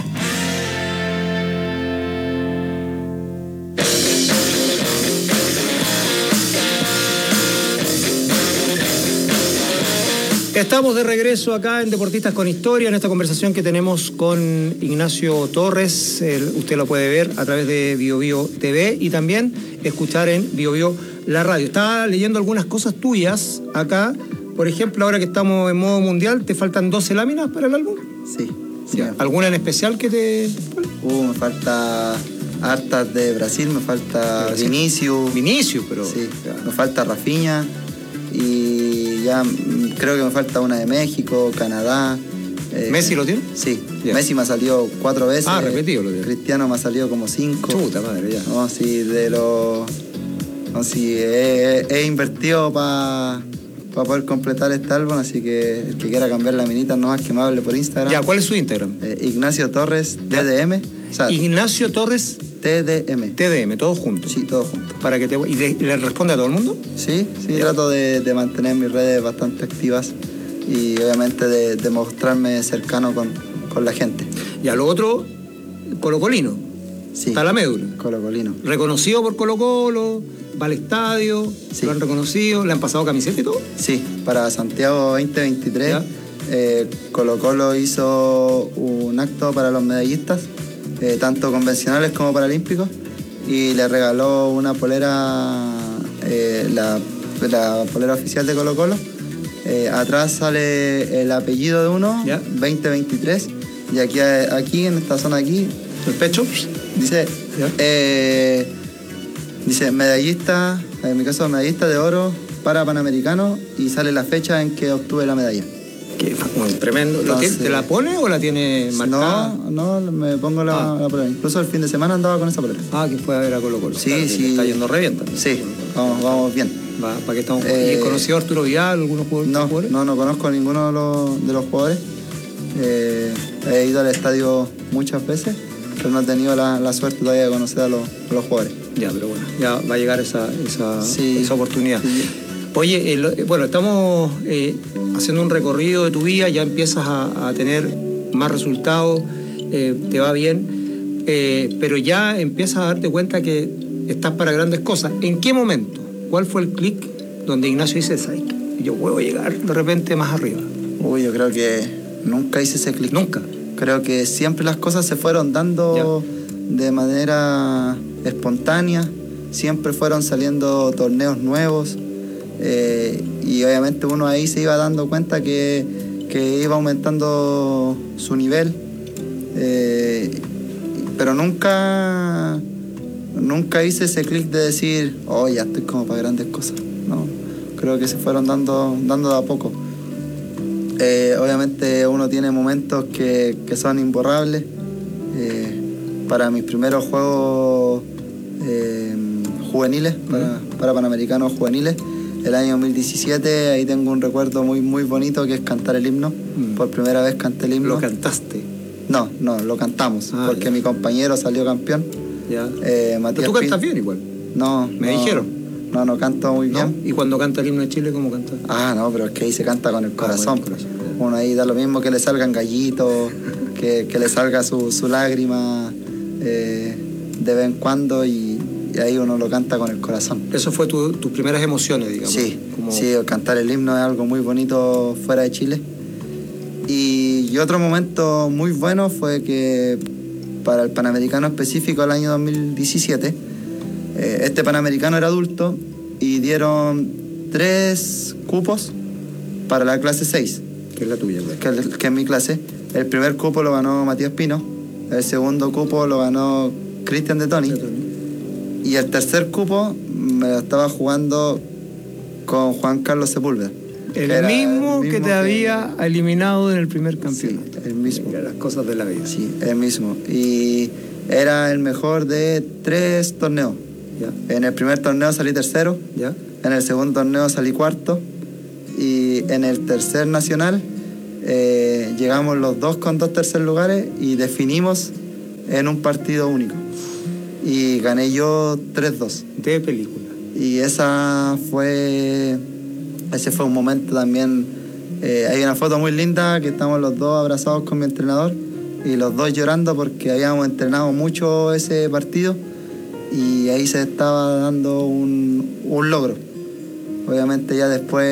Estamos de regreso acá en Deportistas con Historia, en esta conversación que tenemos con Ignacio Torres. El, usted lo puede ver a través de Bio Bio T V y también escuchar en Bio Bio la radio. Estaba leyendo algunas cosas tuyas acá. Por ejemplo, ahora que estamos en modo mundial, ¿te faltan doce láminas para el álbum? Sí. sí ¿Alguna en especial que te...? Uh, me falta hartas de Brasil, me falta Brasil. Vinicius. Vinicius, pero... Sí, me falta Rafinha y ya creo que me falta una de México, Canadá. Eh, ¿Messi lo tiene? Sí, yeah. Messi me ha salido cuatro veces. Ah, repetido lo tiene. Cristiano me ha salido como cinco. Chuta madre, ya. No, sí, de los... No, sí, he, he invertido para pa poder completar este álbum, así que el que quiera cambiar la minita no más que me hable por Instagram. Ya, ¿cuál es su Instagram? Eh, Ignacio Torres T D M. O sea, Ignacio Torres T D M. T D M, todos juntos. Sí, todos juntos. Para que te... ¿Y de, le responde a todo el mundo? Sí, sí, trato de, de mantener mis redes bastante activas y obviamente de, de mostrarme cercano con, con la gente. Y a lo otro, colocolino. Sí. Está la médula. Colocolino. Reconocido por Colo Colo, va al estadio, sí. Lo han reconocido, le han pasado camiseta y todo. Sí, para Santiago veinte veintitrés, eh, Colo Colo hizo un acto para los medallistas, eh, tanto convencionales como paralímpicos, y le regaló una polera, eh, la, la polera oficial de Colo Colo. Eh, atrás sale el apellido de uno, ¿ya? veinte veintitrés, y aquí, aquí en esta zona aquí, el pecho, dice, eh, dice medallista, en mi caso medallista de oro para Panamericano, y sale la fecha en que obtuve la medalla. Qué bueno, tremendo. Entonces, ¿te la pone o la tiene marcada? No, no, me pongo la, ah. la polera. Incluso el fin de semana andaba con esa polera. Ah, que fue a ver a Colo Colo. Sí, claro, sí. Está yendo revienta. Sí, vamos, vamos bien. Va, ¿para qué estamos? Eh, ¿Conoció a Arturo Vidal, algunos jugadores? No, no, no conozco a ninguno de los, de los jugadores. Eh, he ido al estadio muchas veces, pero no he tenido la, la suerte todavía de conocer a los, a los jugadores. Ya, pero bueno, ya va a llegar esa, esa, sí, esa oportunidad. Sí. Oye, eh, bueno, estamos eh, haciendo un recorrido de tu vida, ya empiezas a, a tener más resultados, eh, te va bien. eh, pero ya empiezas a darte cuenta que estás para grandes cosas. ¿En qué momento? ¿Cuál fue el clic donde Ignacio dice, "Ay, yo puedo llegar de repente más arriba"? Uy, yo creo que nunca hice ese clic. Nunca. Creo que siempre las cosas se fueron dando ya. de manera espontánea. Siempre fueron saliendo torneos nuevos. Eh, y obviamente uno ahí se iba dando cuenta que, que iba aumentando su nivel. Eh, pero nunca, nunca hice ese clic de decir, oh, ya estoy como para grandes cosas. No, creo que se fueron dando, dando de a poco. Eh, obviamente uno tiene momentos que, que son imborrables. Eh, para mis primeros juegos eh, juveniles, para, para Panamericanos juveniles, el año dos mil diecisiete, ahí tengo un recuerdo muy, muy bonito que es cantar el himno. Mm. Por primera vez canté el himno. ¿Lo cantaste? No, no, lo cantamos, ah, porque ya. mi compañero salió campeón. Ya. Eh, Matías ¿Pero tú cantas Pin... bien igual? No. Me no, dijeron. No, no canto muy bien. ¿No? ¿Y cuando canta el himno de Chile, cómo cantas? Ah, no, pero es que ahí se canta con el corazón. Ah, bueno, corazón. Uno ahí da lo mismo que le salgan gallitos, que, que le salga su, su lágrima eh, de vez en cuando y, y ahí uno lo canta con el corazón. ¿Eso fue tu, tus primeras emociones, digamos? Sí, como... sí, cantar el himno es algo muy bonito fuera de Chile. Y, y otro momento muy bueno fue que para el Panamericano específico el año dos mil diecisiete, eh, este Panamericano era adulto y dieron tres cupos para la clase seis. Que es la tuya, que, que es mi clase. El primer cupo lo ganó Matías Pino, el segundo cupo lo ganó Cristian de Toni, y el tercer cupo me lo estaba jugando con Juan Carlos Sepúlveda. El, el mismo que te que... había eliminado en el primer campeonato. Sí, el mismo. Mira, las cosas de la vida. Sí, el mismo. Y era el mejor de tres torneos. Ya. En el primer torneo salí tercero. Ya. En el segundo torneo salí cuarto. Y en el tercer nacional eh, llegamos los dos con dos tercer lugares y definimos en un partido único. Y gané yo tres dos. De película. Y esa fue... Ese fue un momento también... Eh, hay una foto muy linda que estamos los dos abrazados con mi entrenador y los dos llorando porque habíamos entrenado mucho ese partido y ahí se estaba dando un, un logro. Obviamente ya después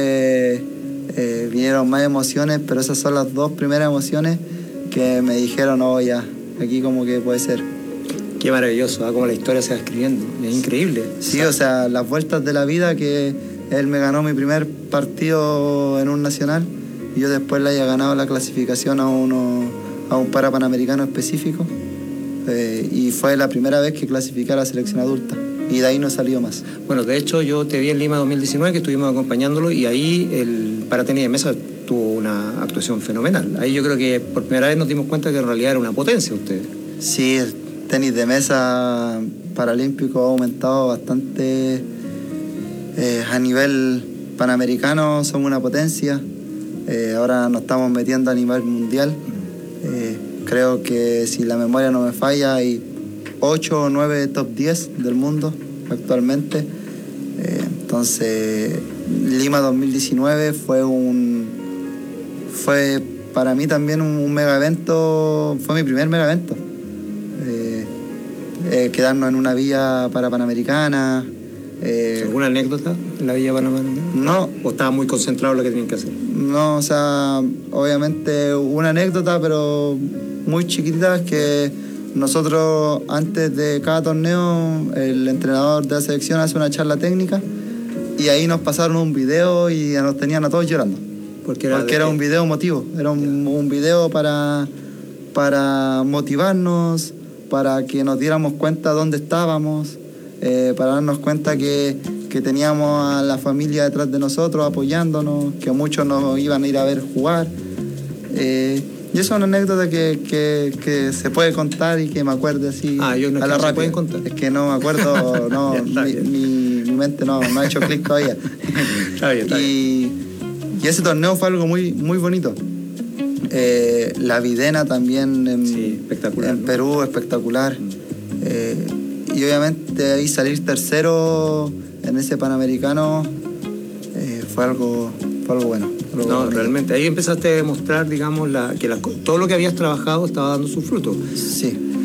eh, vinieron más emociones, pero esas son las dos primeras emociones que me dijeron, oh ya, aquí como que puede ser. Qué maravilloso, ¿eh? Como la historia se va escribiendo, es increíble. Sí, o sea, las vueltas de la vida, que él me ganó mi primer partido en un nacional y yo después le haya ganado la clasificación a, uno, a un parapanamericano específico, eh, y fue la primera vez que clasifiqué a la selección adulta. Y de ahí no salió más. Bueno, de hecho yo te vi en Lima dos mil diecinueve, que estuvimos acompañándolo, y ahí el paratenis de mesa tuvo una actuación fenomenal. Ahí yo creo que por primera vez nos dimos cuenta que en realidad era una potencia ustedes. Sí, el tenis de mesa paralímpico ha aumentado bastante. Eh, a nivel panamericano somos una potencia. Eh, ahora nos estamos metiendo a nivel mundial. Eh, creo que si la memoria no me falla hay ocho o nueve top diez del mundo actualmente. Eh, entonces, Lima dos mil diecinueve fue un... Fue para mí también un, un mega evento, fue mi primer mega evento. Eh, eh, quedarnos en una villa para Panamericana. Eh, ¿Alguna anécdota en la villa Panamericana? No. ¿O estaba muy concentrado en lo que tenían que hacer? No, o sea, obviamente una anécdota, pero muy chiquitita, que nosotros antes de cada torneo el entrenador de la selección hace una charla técnica y ahí nos pasaron un video y nos tenían a todos llorando. Porque era, Porque era un video emotivo, era un, un video para, para motivarnos, para que nos diéramos cuenta dónde estábamos, eh, para darnos cuenta que, que teníamos a la familia detrás de nosotros apoyándonos, que muchos nos iban a ir a ver jugar. Eh, y eso es una anécdota que, que, que se puede contar y que me acuerde así ah, yo no a la rápida. Pueden contar. Es que no me acuerdo, no, mi, mi, mi mente no, no ha hecho clic todavía. Está bien, está y, y ese torneo fue algo muy, muy bonito. Eh, la Videna también en, sí, espectacular, en ¿no? Perú, espectacular. Eh, y obviamente ahí salir tercero en ese Panamericano eh, fue algo, fue algo bueno. Algo no, bonito. Realmente, ahí empezaste a demostrar, digamos, la, que la, todo lo que habías trabajado estaba dando su fruto. Sí.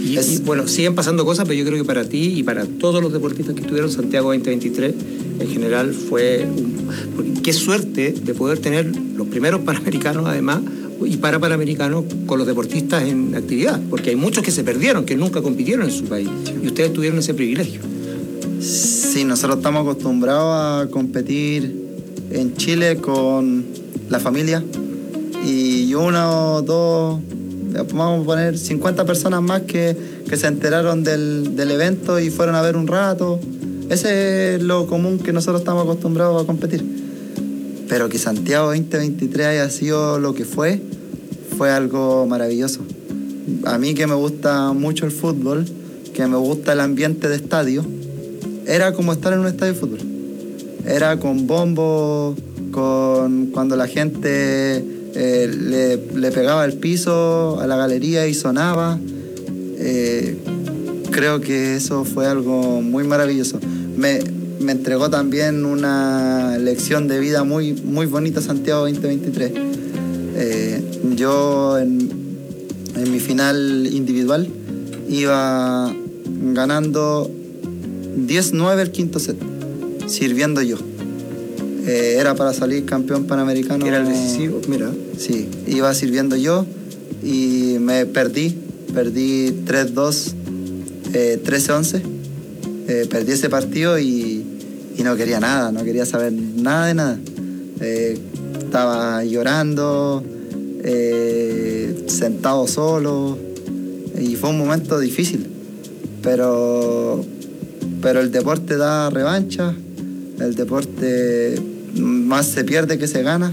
Y, y bueno, siguen pasando cosas, pero yo creo que para ti y para todos los deportistas que estuvieron, Santiago veinte veintitrés en general fue un, porque qué suerte de poder tener los primeros panamericanos además y para panamericanos con los deportistas en actividad, porque hay muchos que se perdieron, que nunca compitieron en su país y ustedes tuvieron ese privilegio. Sí, nosotros estamos acostumbrados a competir en Chile con la familia y uno, dos, vamos a poner cincuenta personas más que, que se enteraron del, del evento y fueron a ver un rato. Ese es lo común que nosotros estamos acostumbrados a competir. Pero que Santiago veinte veintitrés haya sido lo que fue, fue algo maravilloso. A mí que me gusta mucho el fútbol, que me gusta el ambiente de estadio, era como estar en un estadio de fútbol. Era con bombo, con cuando la gente eh, le, le pegaba el piso a la galería y sonaba. Eh, creo que eso fue algo muy maravilloso. Me, me entregó también una lección de vida muy, muy bonita Santiago veinte veintitrés. Eh, yo en, en mi final individual iba ganando diez nueve el quinto set, sirviendo yo. Eh, era para salir campeón panamericano. Era el decisivo, mira. Sí, iba sirviendo yo y me perdí. Perdí tres dos, eh, trece once. Eh, perdí ese partido y, y no quería nada, no quería saber nada de nada. Eh, estaba llorando, eh, sentado solo y fue un momento difícil. Pero, pero el deporte da revancha, el deporte más se pierde que se gana.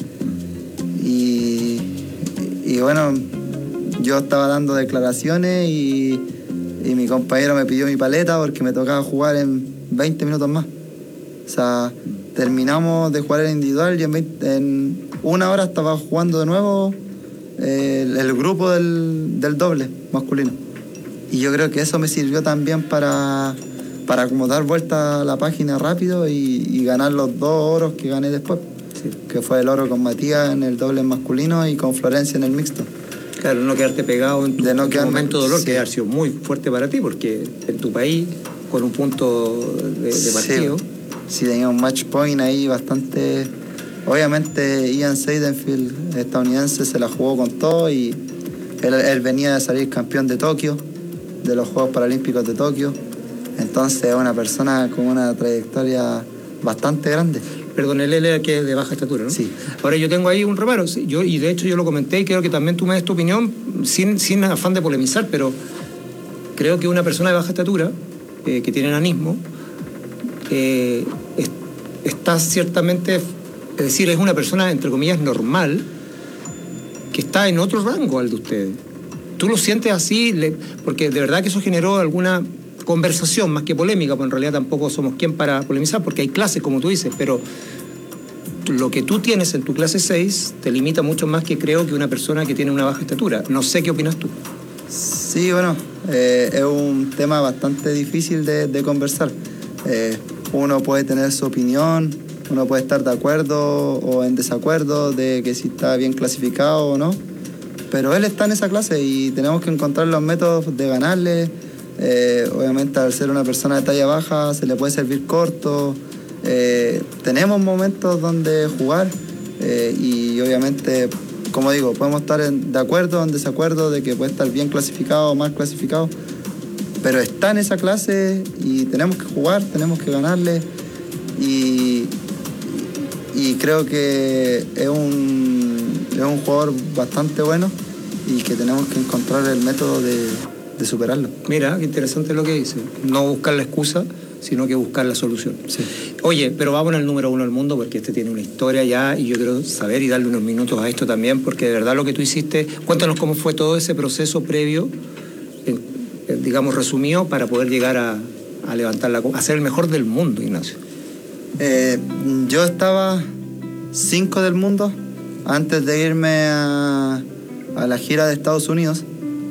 Y, y bueno, yo estaba dando declaraciones y, y mi compañero me pidió mi paleta porque me tocaba jugar en veinte minutos más. O sea, terminamos de jugar el individual y en, veinte, en una hora estaba jugando de nuevo eh, el, el grupo del, del doble masculino. Y yo creo que eso me sirvió también para, para como dar vuelta a la página rápido y, y ganar los dos oros que gané después. Sí. Que fue el oro con Matías en el doble masculino y con Florencia en el mixto. Claro, no quedarte pegado en tu, de no en tu momento de dolor, sí. Que ha sido muy fuerte para ti, porque en tu país, con un punto de, de partido... Sí, sí, tenía un match point ahí bastante... Obviamente Ian Seidenfield, estadounidense, se la jugó con todo y él, él venía de salir campeón de Tokio, de los Juegos Paralímpicos de Tokio. Entonces es una persona con una trayectoria bastante grande. Perdón, él era que es de baja estatura, ¿no? Sí. Ahora yo tengo ahí un reparo, yo, y de hecho yo lo comenté y creo que también tú me des tu opinión, sin, sin afán de polemizar, pero creo que una persona de baja estatura, eh, que tiene enanismo, eh, es, está ciertamente, es decir, es una persona, entre comillas, normal, que está en otro rango al de ustedes. ¿Tú lo sientes así? Le, porque de verdad que eso generó alguna conversación más que polémica, pues en realidad tampoco somos quien para polemizar, porque hay clases, como tú dices, pero lo que tú tienes en tu clase seis te limita mucho más que creo que una persona que tiene una baja estatura. No sé qué opinas tú. Sí, bueno, eh, es un tema bastante difícil de, de conversar. Eh, uno puede tener su opinión, uno puede estar de acuerdo o en desacuerdo de que si está bien clasificado o no, pero él está en esa clase y tenemos que encontrar los métodos de ganarle. Eh, obviamente al ser una persona de talla baja se le puede servir corto. Eh, tenemos momentos donde jugar eh, y obviamente, como digo, podemos estar en, de acuerdo o en desacuerdo de que puede estar bien clasificado o mal clasificado, pero está en esa clase y tenemos que jugar, tenemos que ganarle y, y creo que es un, es un jugador bastante bueno y que tenemos que encontrar el método de de superarlo. Mira, qué interesante lo que dice. No buscar la excusa, sino que buscar la solución. Sí. Oye, pero vamos al número uno del mundo, porque este tiene una historia ya y yo quiero saber y darle unos minutos a esto también, porque de verdad lo que tú hiciste, cuéntanos cómo fue todo ese proceso previo, en, en, digamos resumido, para poder llegar a, a levantar la a ser el mejor del mundo, Ignacio. Eh, yo estaba cinco del mundo antes de irme a, a la gira de Estados Unidos,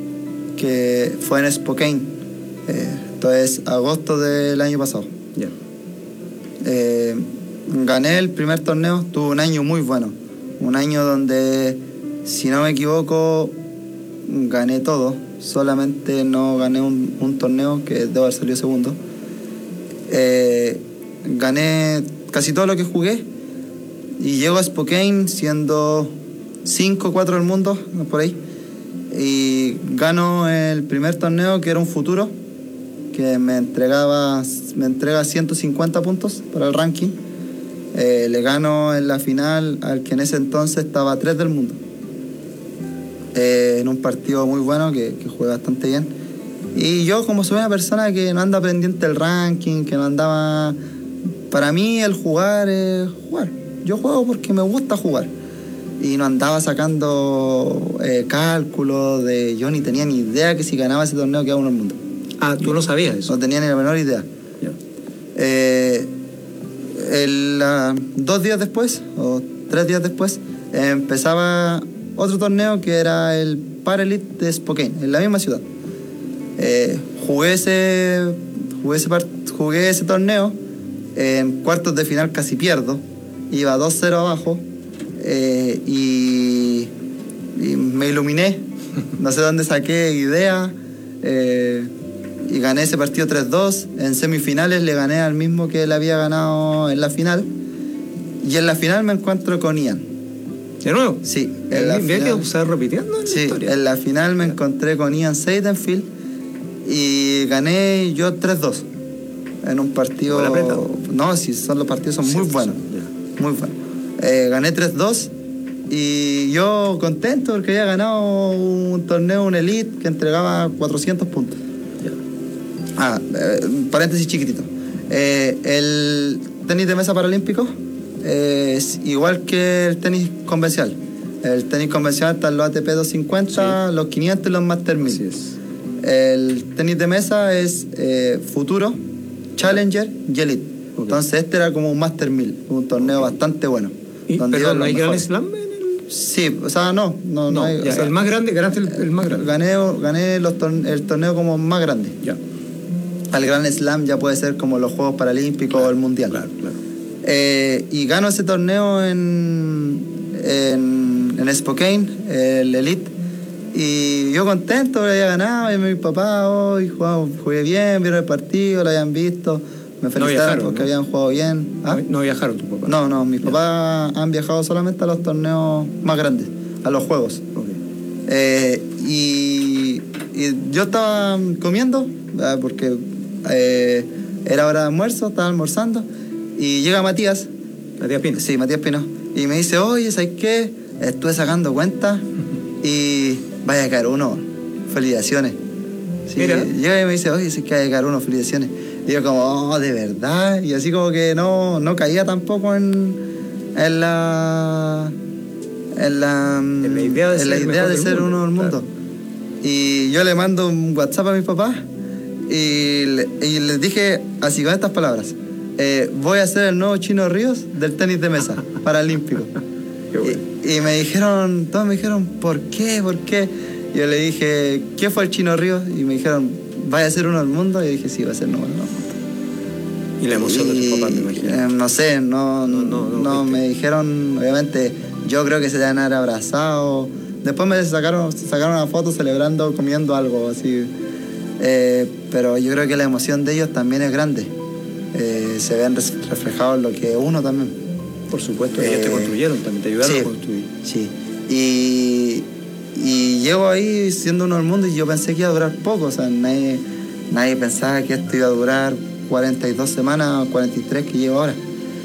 que fue en Spokane, eh, entonces agosto del año pasado. Yeah. Eh, gané el primer torneo, tuve un año muy bueno, un año donde, si no me equivoco, gané todo, solamente no gané un, un torneo, que debo haber salido segundo. Eh, gané casi todo lo que jugué y llego a Spokane siendo cinco o cuatro del mundo, por ahí, y gano el primer torneo, que era un futuro, que me entregaba me entrega ciento cincuenta puntos para el ranking. Eh, le gano en la final al que en ese entonces estaba a tres del mundo, eh, en un partido muy bueno, que, que juega bastante bien. Y yo, como soy una persona que no anda pendiente del ranking, que no andaba... Para mí el jugar es jugar. Yo juego porque me gusta jugar. Y no andaba sacando eh, cálculos de... Yo ni tenía ni idea que si ganaba ese torneo quedaba uno en el mundo. Ah, ¿tú no sabías eso? No tenía ni la menor idea. Eh, el, uh, dos días después, o tres días después, eh, empezaba otro torneo que era el Para Elite de Spokane, en la misma ciudad. Eh, jugué, ese, jugué, ese part, jugué ese torneo, en cuartos de final casi pierdo, iba dos cero abajo, eh, y, y me iluminé, no sé dónde saqué idea, eh, y gané ese partido tres dos. En semifinales le gané al mismo que él había ganado en la final, y en la final me encuentro con Ian. ¿De nuevo? Sí. En la ¿Ve final, que se va repitiendo en sí, la historia? En la final me encontré con Ian Seidenfield y gané yo tres dos en un partido... No, sí, son, los partidos son sí, muy buenos, yeah. muy buenos. Eh, gané tres dos y yo contento porque había ganado un torneo, un Elite, que entregaba cuatrocientos puntos. Yeah. Ah, eh, paréntesis chiquitito. Eh, el tenis de mesa paralímpico eh, es igual que el tenis convencional. El tenis convencional está en los A T P doscientos cincuenta, sí. los quinientos y los Master mil. Sí es. El tenis de mesa es eh, Futuro, Challenger y Elite. Okay. Entonces este era como un Master mil, un torneo okay. bastante bueno. ¿Y, perdón, no hay Grand Slam en el...? Sí, o sea, no. No, no, no hay, ya, o sea, el más grande, ganaste el, el más grande. Gané, gané los torne el torneo como más grande. Ya. Al Grand Slam ya puede ser como los Juegos Paralímpicos claro, o el Mundial. Claro, claro. Eh, y gano ese torneo en, en, en Spokane, el Elite. Y yo contento, lo había ganado, y mi papá, hoy oh, jugué bien, vieron el partido, lo habían visto, me felicitaron no viajaron, porque ¿no? habían jugado bien. ¿Ah? No, no viajaron tu papá. No, no, mis yeah. papás han viajado solamente a los torneos más grandes, a los juegos. Okay. Eh, y, y yo estaba comiendo, porque eh, era hora de almuerzo, estaba almorzando, y llega Matías. Matías Pino. Sí, Matías Pino. Y me dice, oye, ¿sabes qué? Estuve sacando cuentas y vaya a caer uno, felicitaciones. Sí, llega y me dice, oye, si es que vaya a caer uno, felicitaciones. Y yo como, oh, de verdad. Y así como que no, no caía tampoco en, en la en la, en la idea de en ser, la idea de ser uno del mundo. Claro. Y yo le mando un WhatsApp a mis papás y, le, y les dije así con estas palabras, eh, voy a ser el nuevo Chino Ríos del tenis de mesa paralímpico. Bueno. Y, y me dijeron, todos me dijeron, ¿por qué? ¿Por qué? Y yo le dije, ¿qué fue el Chino Ríos? Y me dijeron, ¿vaya a ser uno del mundo? Y yo dije, sí, va a ser uno del mundo. ¿Y la emoción y, de tus papás, me imagino? Eh, no sé, no, no, no, no, no me dijeron, obviamente, yo creo que se deben haber abrazado. Después me sacaron, sacaron una foto celebrando, comiendo algo, así. Eh, pero yo creo que la emoción de ellos también es grande. Eh, se ven reflejados en lo que uno también. Por supuesto, ellos eh, te construyeron, también te ayudaron sí, a construir. Sí, y, y llego ahí siendo uno del mundo y yo pensé que iba a durar poco, o sea, nadie, nadie pensaba que esto iba a durar cuarenta y dos semanas o cuarenta y tres que llevo ahora.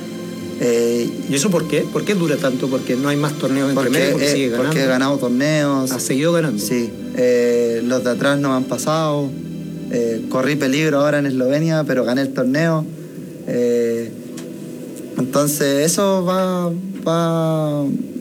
Eh, ¿Y eso por qué? ¿Por qué dura tanto? ¿Porque no hay más torneos entre porque, medio? Porque, eh, sigue ganando. Porque he ganado torneos. ¿Has seguido ganando? Sí, eh, los de atrás no me han pasado, eh, corrí peligro ahora en Eslovenia, pero gané el torneo. Eh, Entonces eso va, va,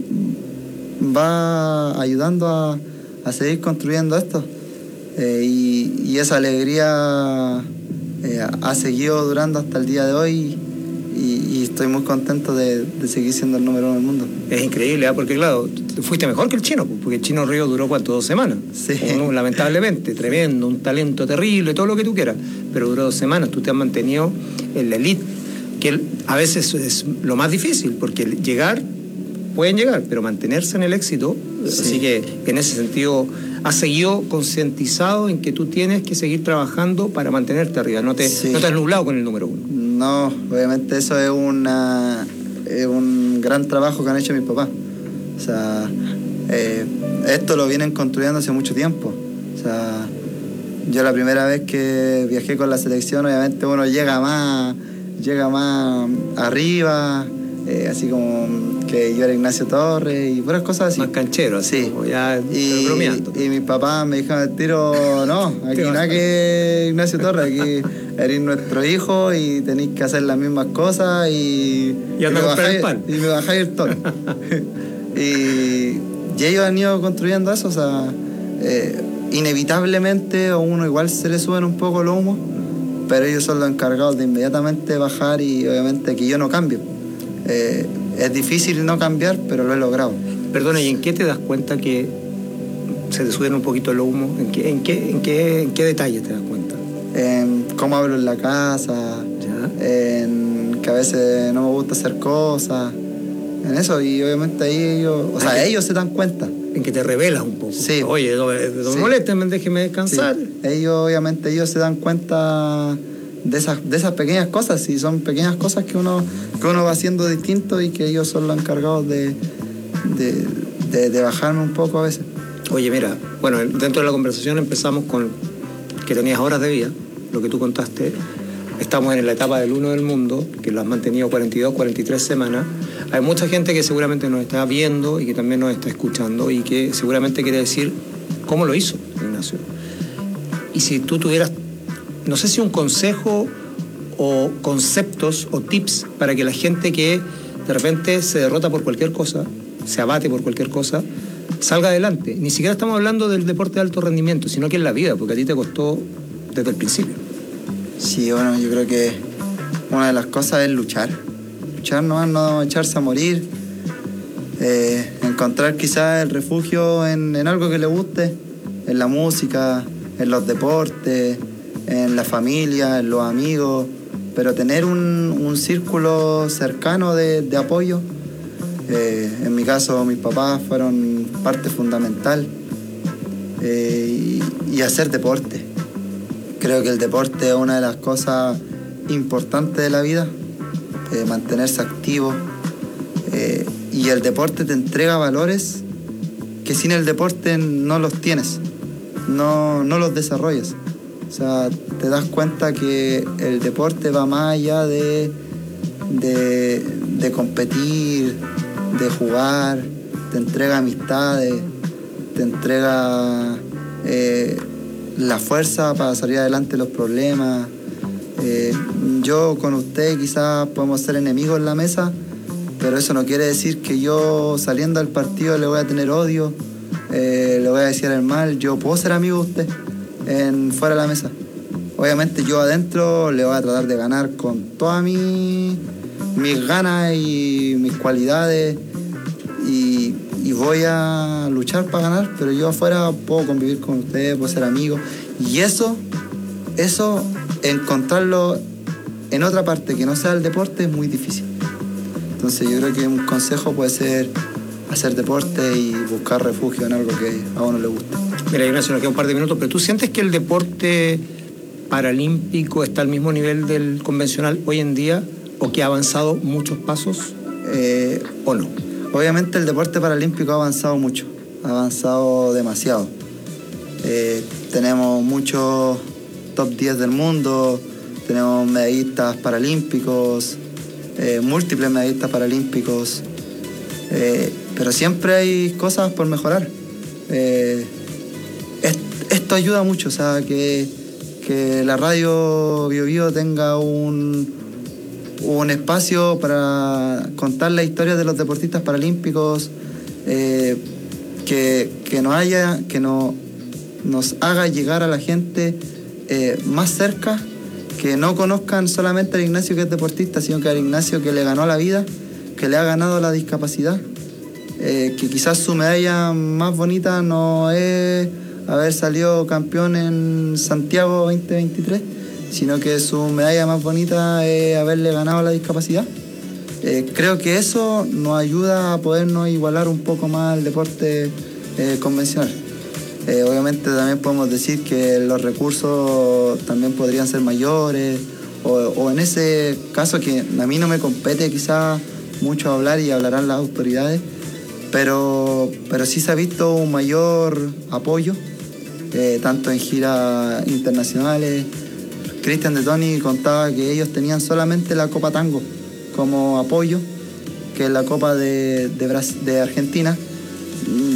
va ayudando a, a seguir construyendo esto. Eh, y, y esa alegría eh, ha seguido durando hasta el día de hoy y, y estoy muy contento de, de seguir siendo el número uno del mundo. Es increíble, ¿eh? Porque claro, fuiste mejor que el Chino, porque el Chino Río duró ¿cuánto? Dos semanas. Sí. Uno, lamentablemente, tremendo, un talento terrible, todo lo que tú quieras, pero duró dos semanas, tú te has mantenido en la elite, que a veces es lo más difícil, porque llegar, pueden llegar, pero mantenerse en el éxito, sí. Así que en ese sentido has seguido concientizado en que tú tienes que seguir trabajando para mantenerte arriba, no te, Sí. no te has nublado con el número uno. No, obviamente eso es, una, es un gran trabajo que han hecho mis papás. O sea, eh, esto lo vienen construyendo hace mucho tiempo. O sea, yo la primera vez que viajé con la selección, obviamente uno llega más, llega más arriba, eh, así como que yo era Ignacio Torres y puras cosas así. Más canchero, así, sí. como ya y, bromeando. Y mis papás me dijeron al tiro, no, aquí nada que Ignacio Torres, aquí eres nuestro hijo y tenéis que hacer las mismas cosas y, Y anda y a comprar el bajáis- pan. y me bajáis el tono. y, y ellos han ido construyendo eso, o sea, eh, inevitablemente a uno igual se le suben un poco los humos, pero ellos son los encargados de inmediatamente bajar y obviamente que yo no cambio. Eh, es difícil no cambiar, pero lo he logrado. Perdona, ¿y en qué te das cuenta que se te suben un poquito los humos? ¿En qué, en qué, en qué, en qué detalles te das cuenta? En cómo hablo en la casa, en que a veces no me gusta hacer cosas, en eso, y obviamente ahí ellos, o sea, Ah, ellos se dan cuenta. En que te revelas un poco. Sí. Oye, no, no Sí. me molesten, déjeme descansar. Sí. Ellos, obviamente, ellos se dan cuenta de esas, de esas pequeñas cosas, y son pequeñas cosas que uno, que uno va haciendo distinto y que ellos son los encargados de, de, de, de bajarme un poco a veces. Oye, mira, bueno, dentro de la conversación empezamos con que tenías horas de vida, lo que tú contaste. Estamos en la etapa del uno del mundo, que lo has mantenido cuarenta y dos, cuarenta y tres semanas. Hay mucha gente que seguramente nos está viendo y que también nos está escuchando y que seguramente quiere decir cómo lo hizo Ignacio. Y si tú tuvieras, no sé si un consejo o conceptos o tips para que la gente que de repente se derrota por cualquier cosa, se abate por cualquier cosa, salga adelante. Ni siquiera estamos hablando del deporte de alto rendimiento, sino que en la vida, porque a ti te costó desde el principio. Sí, bueno, yo creo que una de las cosas es luchar. Luchar, no, no echarse a morir. Eh, encontrar quizás el refugio en, en algo que le guste, en la música, en los deportes, en la familia, en los amigos, pero tener un, un círculo cercano de, de apoyo. Eh, en mi caso, mis papás fueron parte fundamental. Eh, y, y hacer deporte. Creo que el deporte es una de las cosas importantes de la vida, eh, mantenerse activo. Eh, y el deporte te entrega valores que sin el deporte no los tienes, no, no los desarrollas. O sea, te das cuenta que el deporte va más allá de, de, de competir, de jugar, te entrega amistades, te entrega eh, la fuerza para salir adelante de los problemas. Eh, yo con usted quizás podemos ser enemigos en la mesa, pero eso no quiere decir que yo saliendo del partido le voy a tener odio, eh, le voy a decir el mal. Yo puedo ser amigo de usted en, fuera de la mesa. Obviamente yo adentro le voy a tratar de ganar con todas mi, mis ganas y mis cualidades y, y voy a luchar para ganar, pero yo afuera puedo convivir con usted, puedo ser amigo. Y eso, eso, encontrarlo en otra parte que no sea el deporte es muy difícil. Entonces yo creo que un consejo puede ser hacer deporte y buscar refugio en algo que a uno le guste. Mira, Ignacio, nos queda un par de minutos, pero ¿tú sientes que el deporte paralímpico está al mismo nivel del convencional hoy en día o que ha avanzado muchos pasos eh, o no? Obviamente el deporte paralímpico ha avanzado mucho, ha avanzado demasiado. Eh, tenemos muchos top diez del mundo, tenemos medallistas paralímpicos, eh, múltiples medallistas paralímpicos, eh, pero siempre hay cosas por mejorar. Eh, es, esto ayuda mucho, o sea, que, que la radio Bio Bio tenga un, un espacio para contar la historia de los deportistas paralímpicos, eh, que, que nos haya, que no, nos haga llegar a la gente eh, más cerca, que no conozcan solamente al Ignacio que es deportista, sino que al Ignacio que le ganó la vida, que le ha ganado la discapacidad, eh, que quizás su medalla más bonita no es haber salido campeón en Santiago veinte veintitrés, sino que su medalla más bonita es haberle ganado la discapacidad. Eh, creo que eso nos ayuda a podernos igualar un poco más al deporte eh, convencional. Eh, obviamente también podemos decir que los recursos también podrían ser mayores, o, o en ese caso que a mí no me compete quizás mucho hablar y hablarán las autoridades, pero, pero sí se ha visto un mayor apoyo, eh, tanto en giras internacionales. Cristian de Toni contaba que ellos tenían solamente la Copa Tango como apoyo, que es la Copa de, de, Brasil, de Argentina.